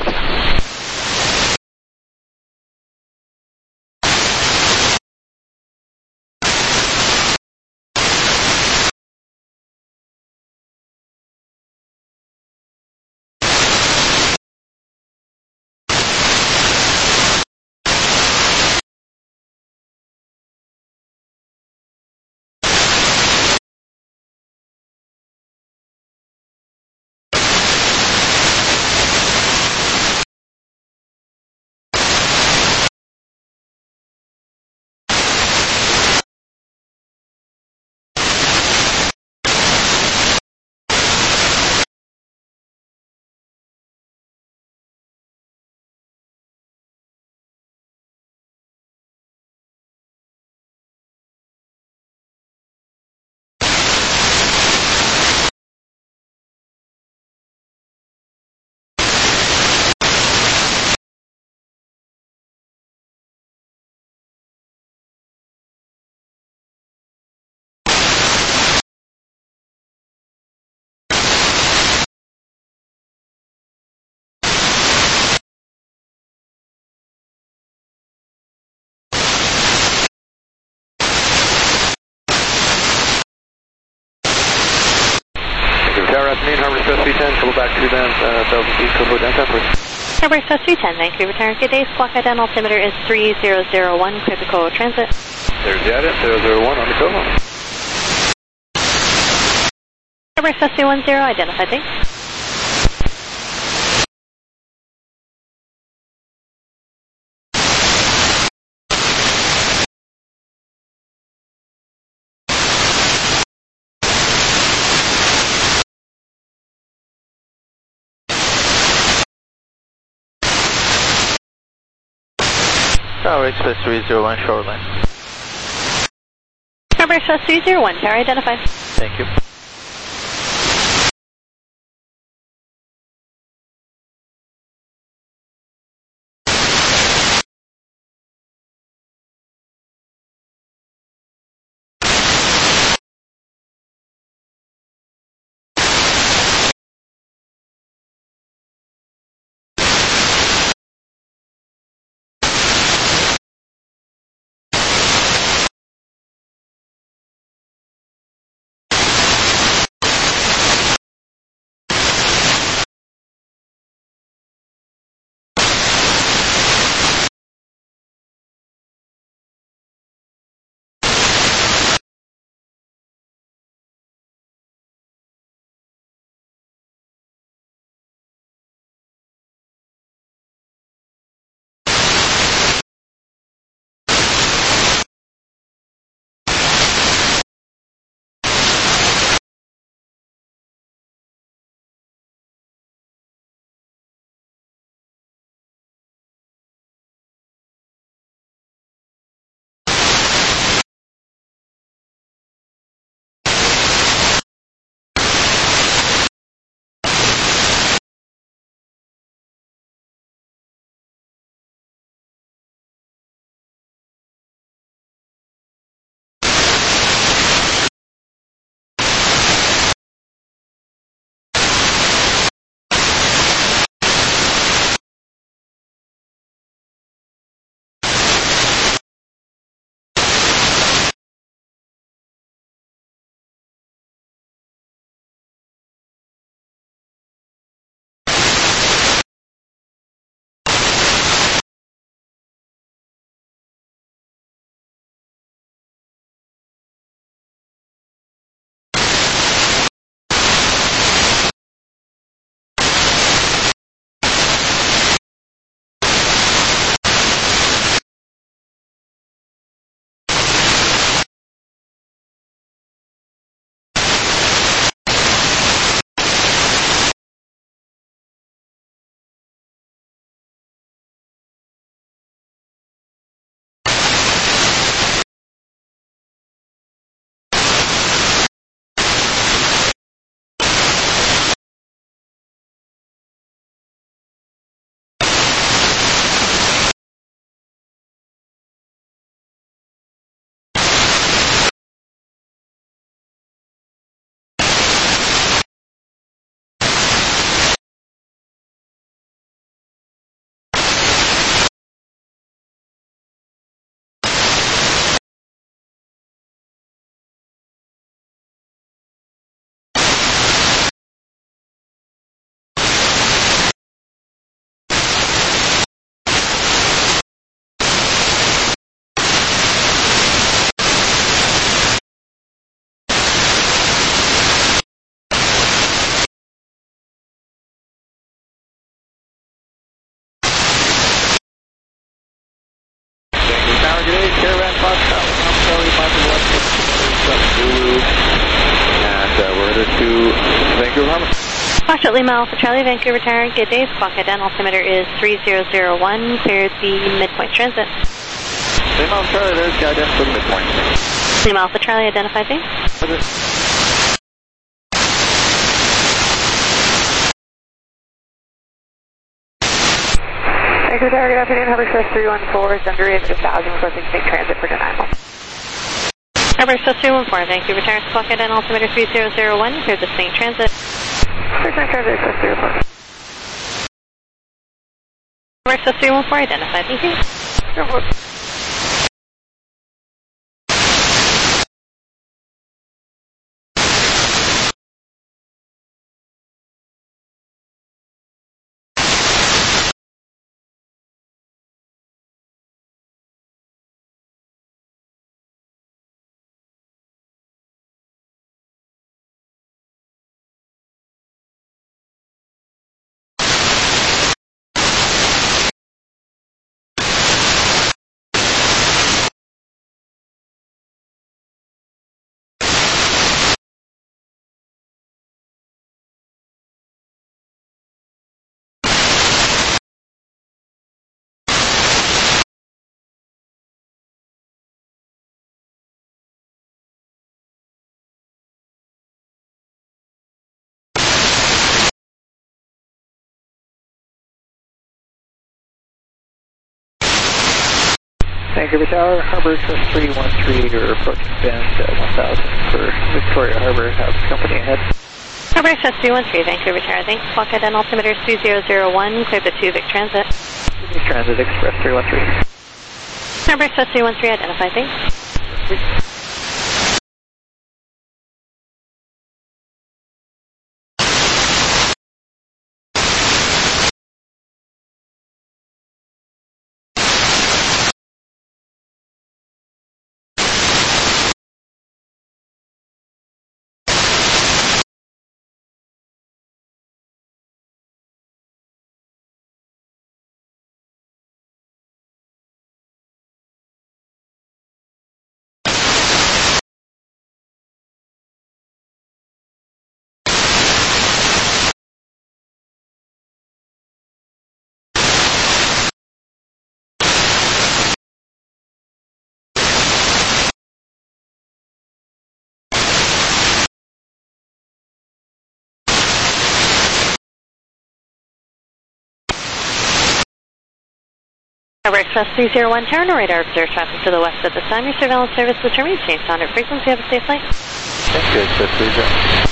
Speaker 2: Tower, afternoon, Harbor Express three ten, couple back to them, uh, one thousand feet, Coco downtown, please.
Speaker 9: Harbor Express three ten, Vancouver Tower, good day. Squawk ident altimeter is three zero zero one, clear the Coho Transit.
Speaker 2: There's the ident, zero zero one on the Coho.
Speaker 9: Harbor Express three one zero, identified, thanks.
Speaker 4: Tower Express three zero one, shoreline.
Speaker 9: Harbor Express three zero one, tower identified.
Speaker 4: Thank you.
Speaker 3: altimeter to Vancouver Harbor.
Speaker 9: Foxtrot Lima Alpha Charlie, Vancouver Tower, good day. Squawk ident, altimeter is three zero zero one, cleared the midpoint transit.
Speaker 3: Lima Alpha Charlie, there's the ident for the midpoint.
Speaker 9: Lima Alpha Charlie, identified thing.
Speaker 3: Okay.
Speaker 8: Vancouver Tower, good afternoon. Harbor Express three one four, Thunder Ave one thousand, requesting safe transit for denial.
Speaker 9: Harbor Express three one four, Vancouver Tower, Squawk ident, altimeter three zero zero one, cleared the Saint Transit.
Speaker 8: Saint Transit, Express three one four.
Speaker 9: Harbor Express three one four, identified, thank you.
Speaker 8: three one four.
Speaker 3: Vancouver Tower, Harbor Express three one three, you're approaching bend uh, one thousand for Victoria Harbor, have company ahead.
Speaker 9: Harbor Express three one three, Vancouver Tower, thanks. Squawk ident, altimeter is three zero zero one, cleared the two Vic Transit.
Speaker 3: Vic Transit Express three one three.
Speaker 9: Harbor Express three one three, identified, thanks. Harbor Express three zero one, Tower, no radar, observe traffic to the west at this time. Your surveillance service will terminate. Change standard frequency. Have a safe flight.
Speaker 3: Thank you, Express three zero.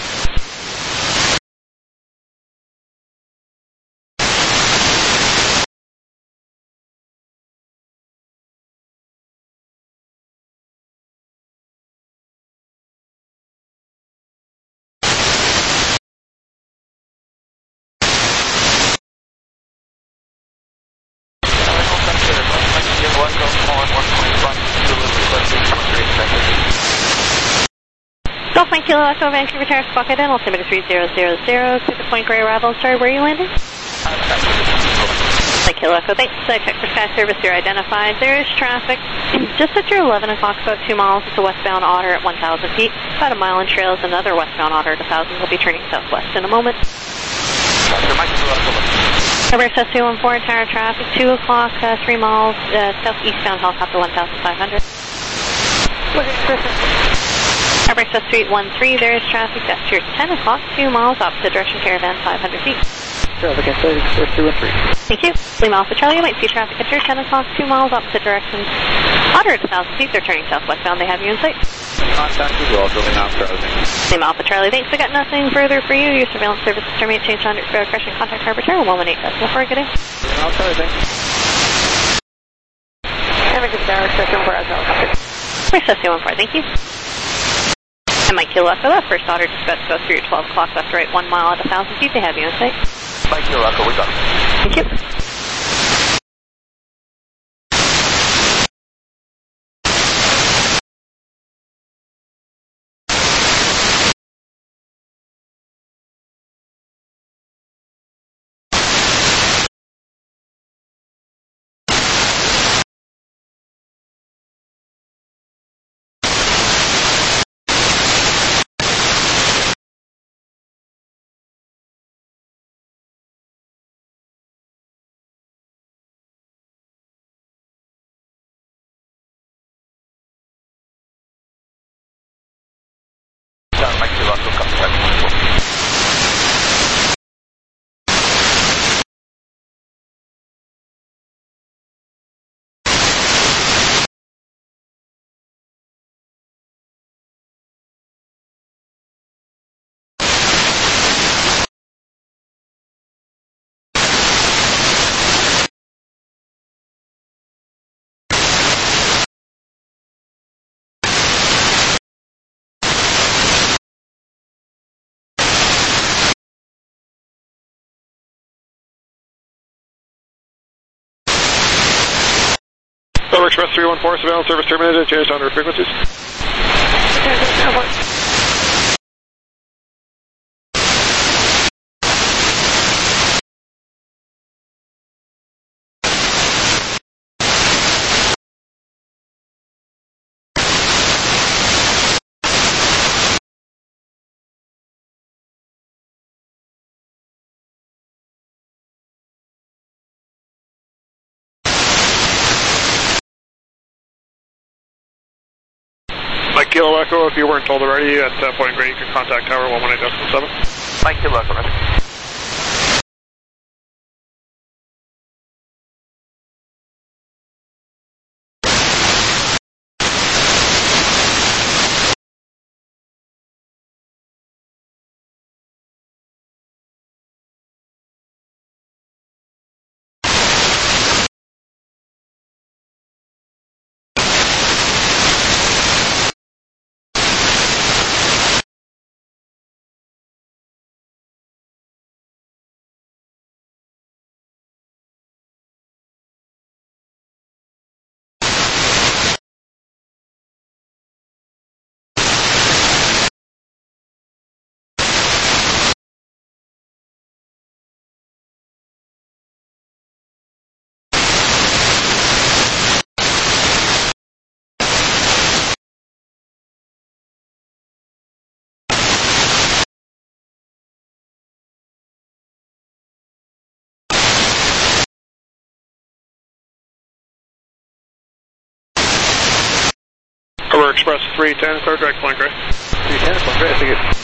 Speaker 9: Golf Mike Kilo Echo, Vancouver Tower, Squawk ident, altimeter three zero zero zero, clear the Point Grey arrival. Sorry, where are you landing? Mike Kilo Echo, thanks. I checked for Sky Service, you're identified. There is traffic just at your eleven o'clock, about two miles. It's a westbound Otter at one thousand feet. About a mile in trails, another westbound Otter at one thousand. We'll be turning southwest in a moment. Harbor Express two one four, Tower traffic, two o'clock, uh, three miles, uh, southeastbound helicopter one thousand five hundred. Harbor Express three one three, there is traffic, that's your ten o'clock, two miles, opposite direction, Caravan five hundred feet.
Speaker 3: Traffic inside Express three one three.
Speaker 9: Thank you. Lima Alpha Charlie, you might see traffic at your ten o'clock, two miles, opposite direction. Otter at one thousand feet, they're turning southwestbound, they have you in sight.
Speaker 3: Contact as well, Lima Alpha Charlie.
Speaker 9: Lima Alpha Charlie, thanks. I got nothing further for you. Your surveillance service is terminate, change on uh, correction, contact Harbor Tower, one one eight decimal four, good day.
Speaker 3: Lima Alpha Charlie, thanks.
Speaker 8: Vancouver Tower, Express two one four, helicopter.
Speaker 9: Express two one four, thank you. And Mike Kilo Echo, that first Otter just about to go through your twelve o'clock left to right, one mile at one thousand feet, they have you in sight.
Speaker 7: Mike Kilo Echo, we got it.
Speaker 9: Thank you.
Speaker 4: Bravo, copy five one four.
Speaker 7: Over Express three one four, surveillance service terminated, changed on frequencies. Mike Kilo Echo, if you weren't told already, at uh, Point Grey, you can contact Tower one one eight seven.
Speaker 4: Mike Kilo Echo, right? Over Express three ten, clear direct Point Grey.
Speaker 2: three ten, Point Grey, thank you.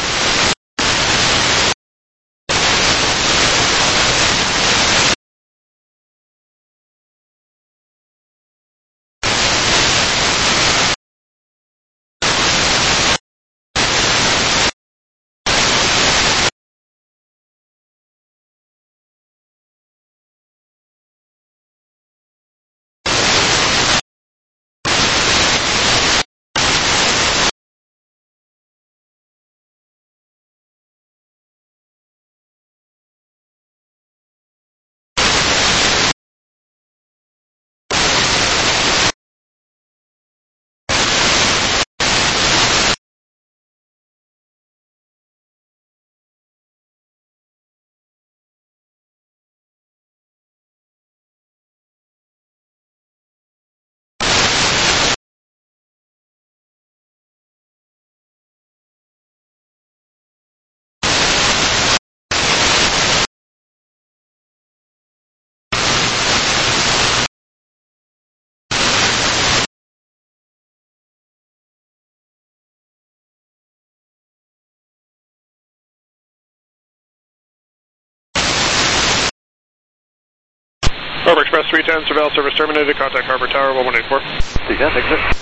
Speaker 7: Over Express three ten, surveillance service terminated, contact Harbor Tower one one eight four.
Speaker 2: three ten, thank you.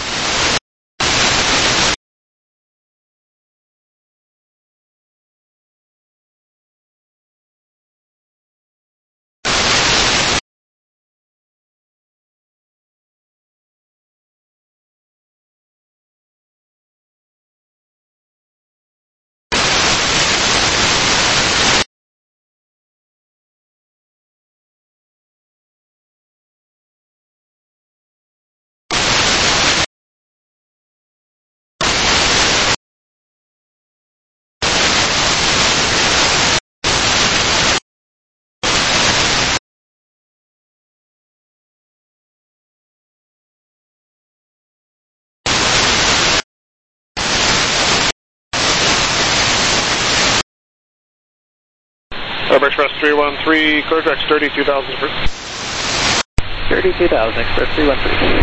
Speaker 7: Over Express three one three, clear direct thirty-two thousand.
Speaker 3: thirty-two thousand, Express three one three.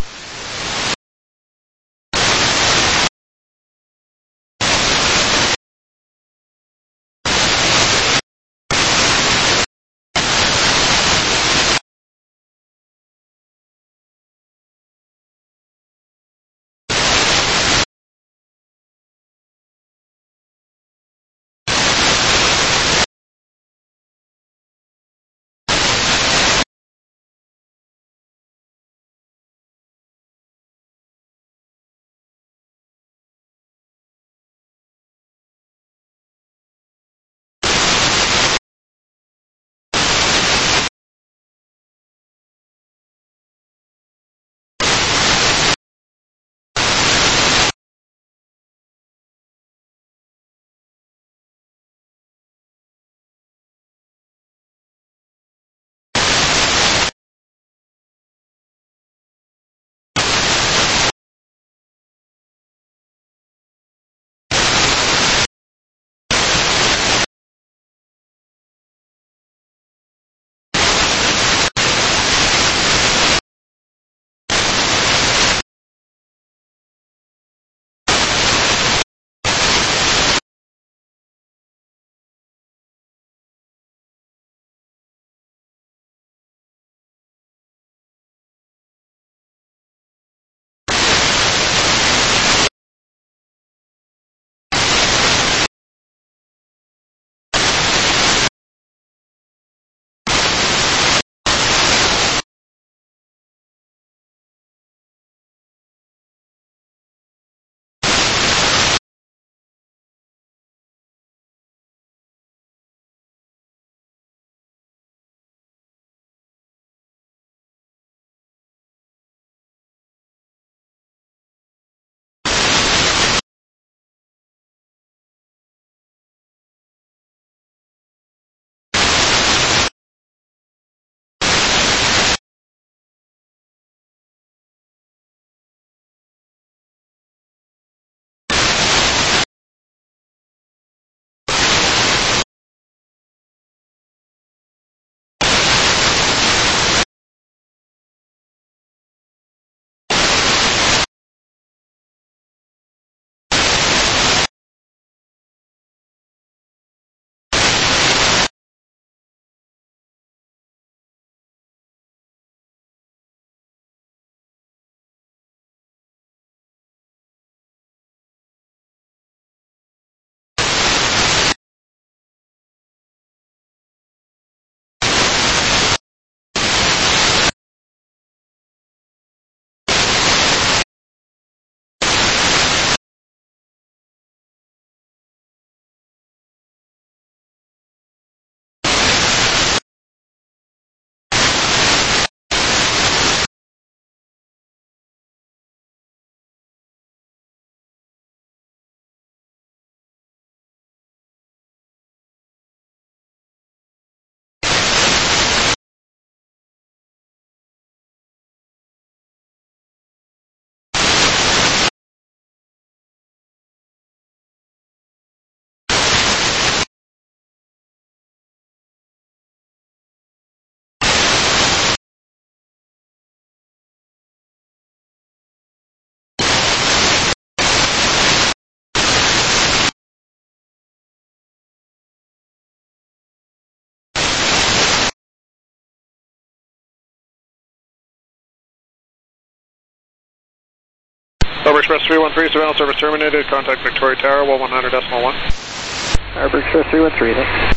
Speaker 1: Harbor Express three one three, surveillance service terminated. Contact Victoria Tower, one one hundred decimal one.
Speaker 2: Harbor Express three one three, thanks.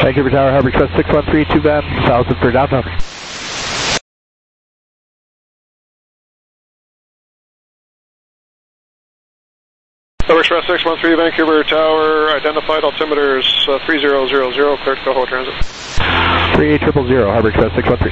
Speaker 3: Vancouver Tower, Harbor Express six one three, two van, one thousand for downtown.
Speaker 7: Harbor Express six one three, Vancouver Tower, identified altimeters uh, three zero zero zero, clear to go Ho Transit.
Speaker 3: three eight zero zero, Harbor Express six one three.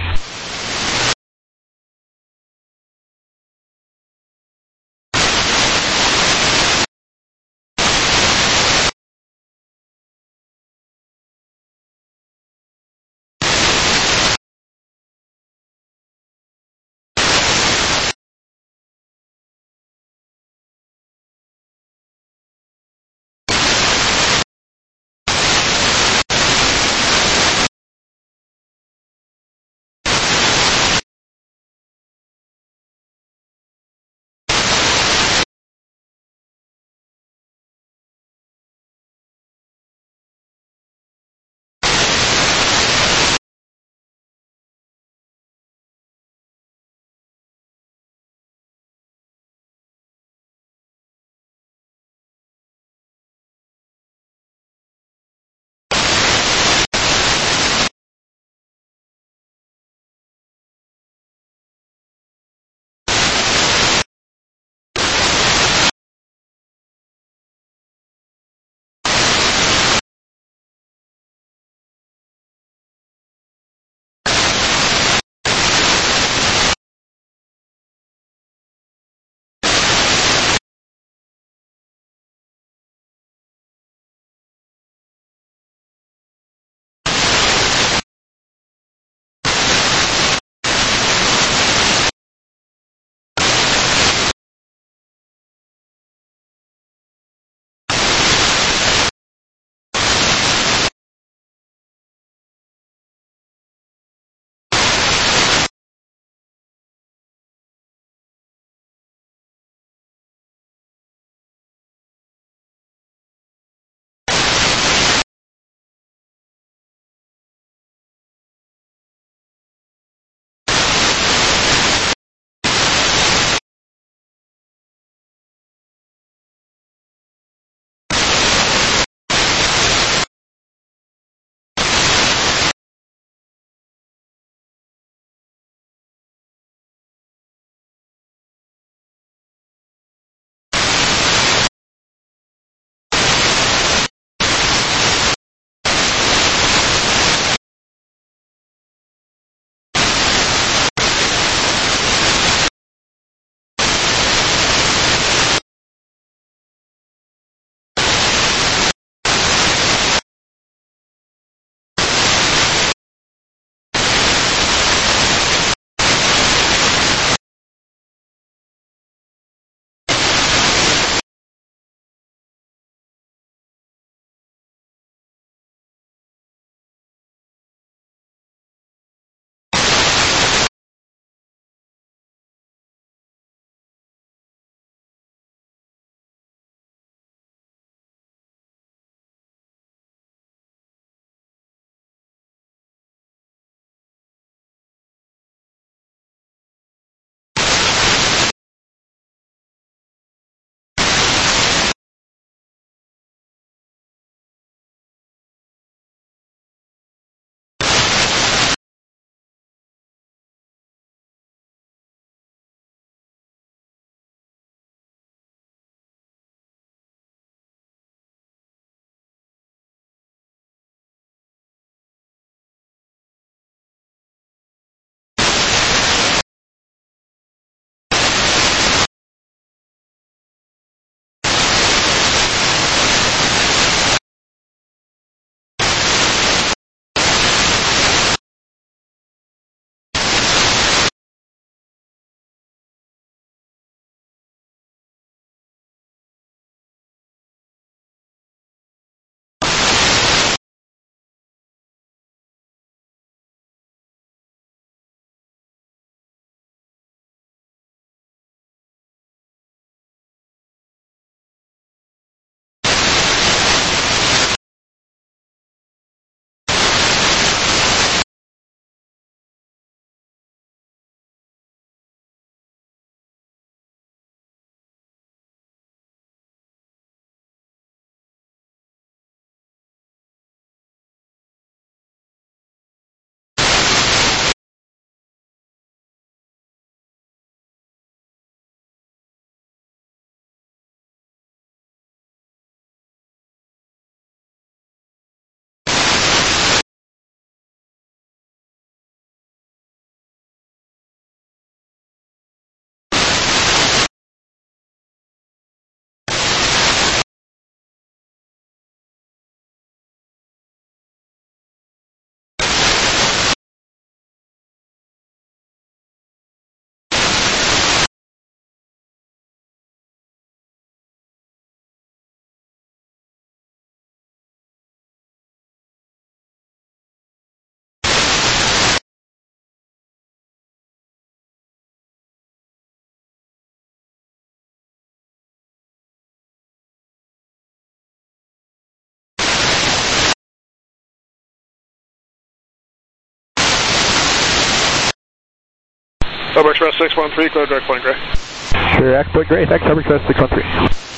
Speaker 7: Harbor Express six one three, clear direct Point Grey.
Speaker 3: Sure, Act Point Grey, thanks, Harbor Express six one three.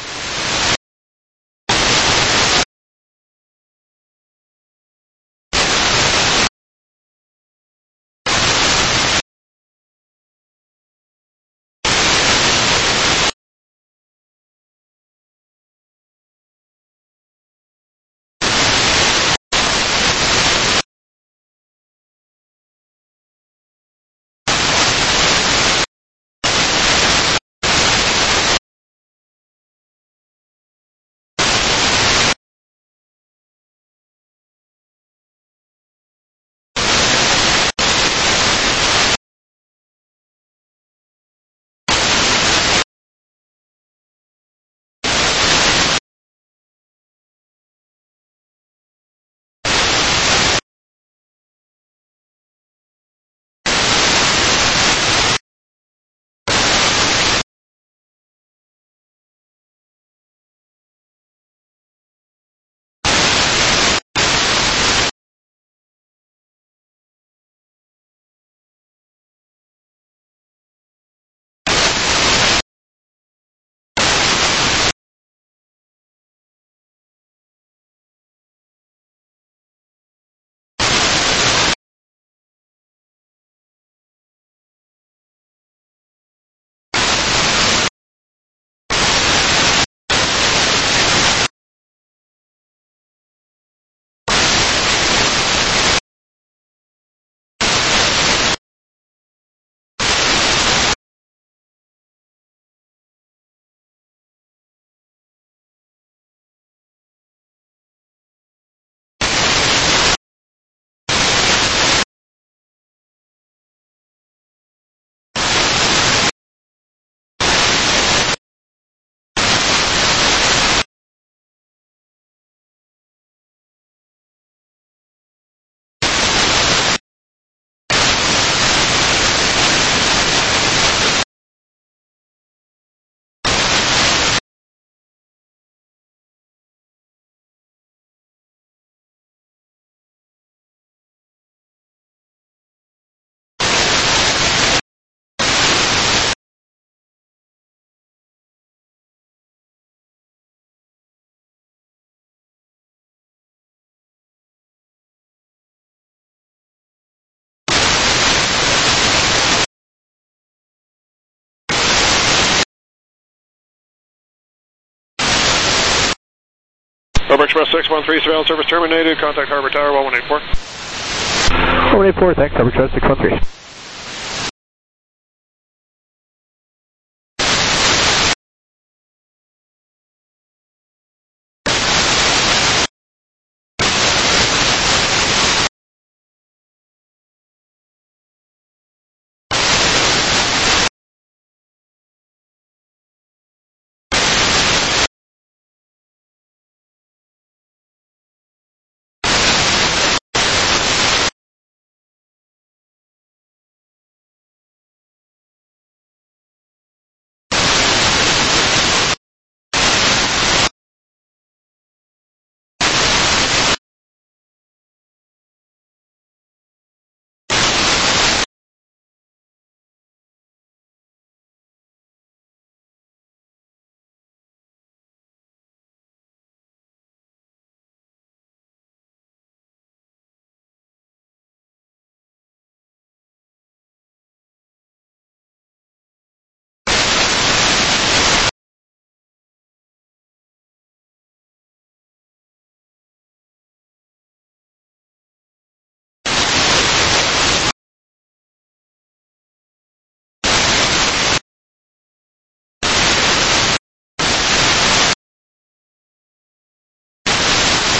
Speaker 7: Harbor Express six one three, surveillance service terminated. Contact Harbor Tower one one eight four.
Speaker 3: one one eight four, thanks, Harbor Express six one three.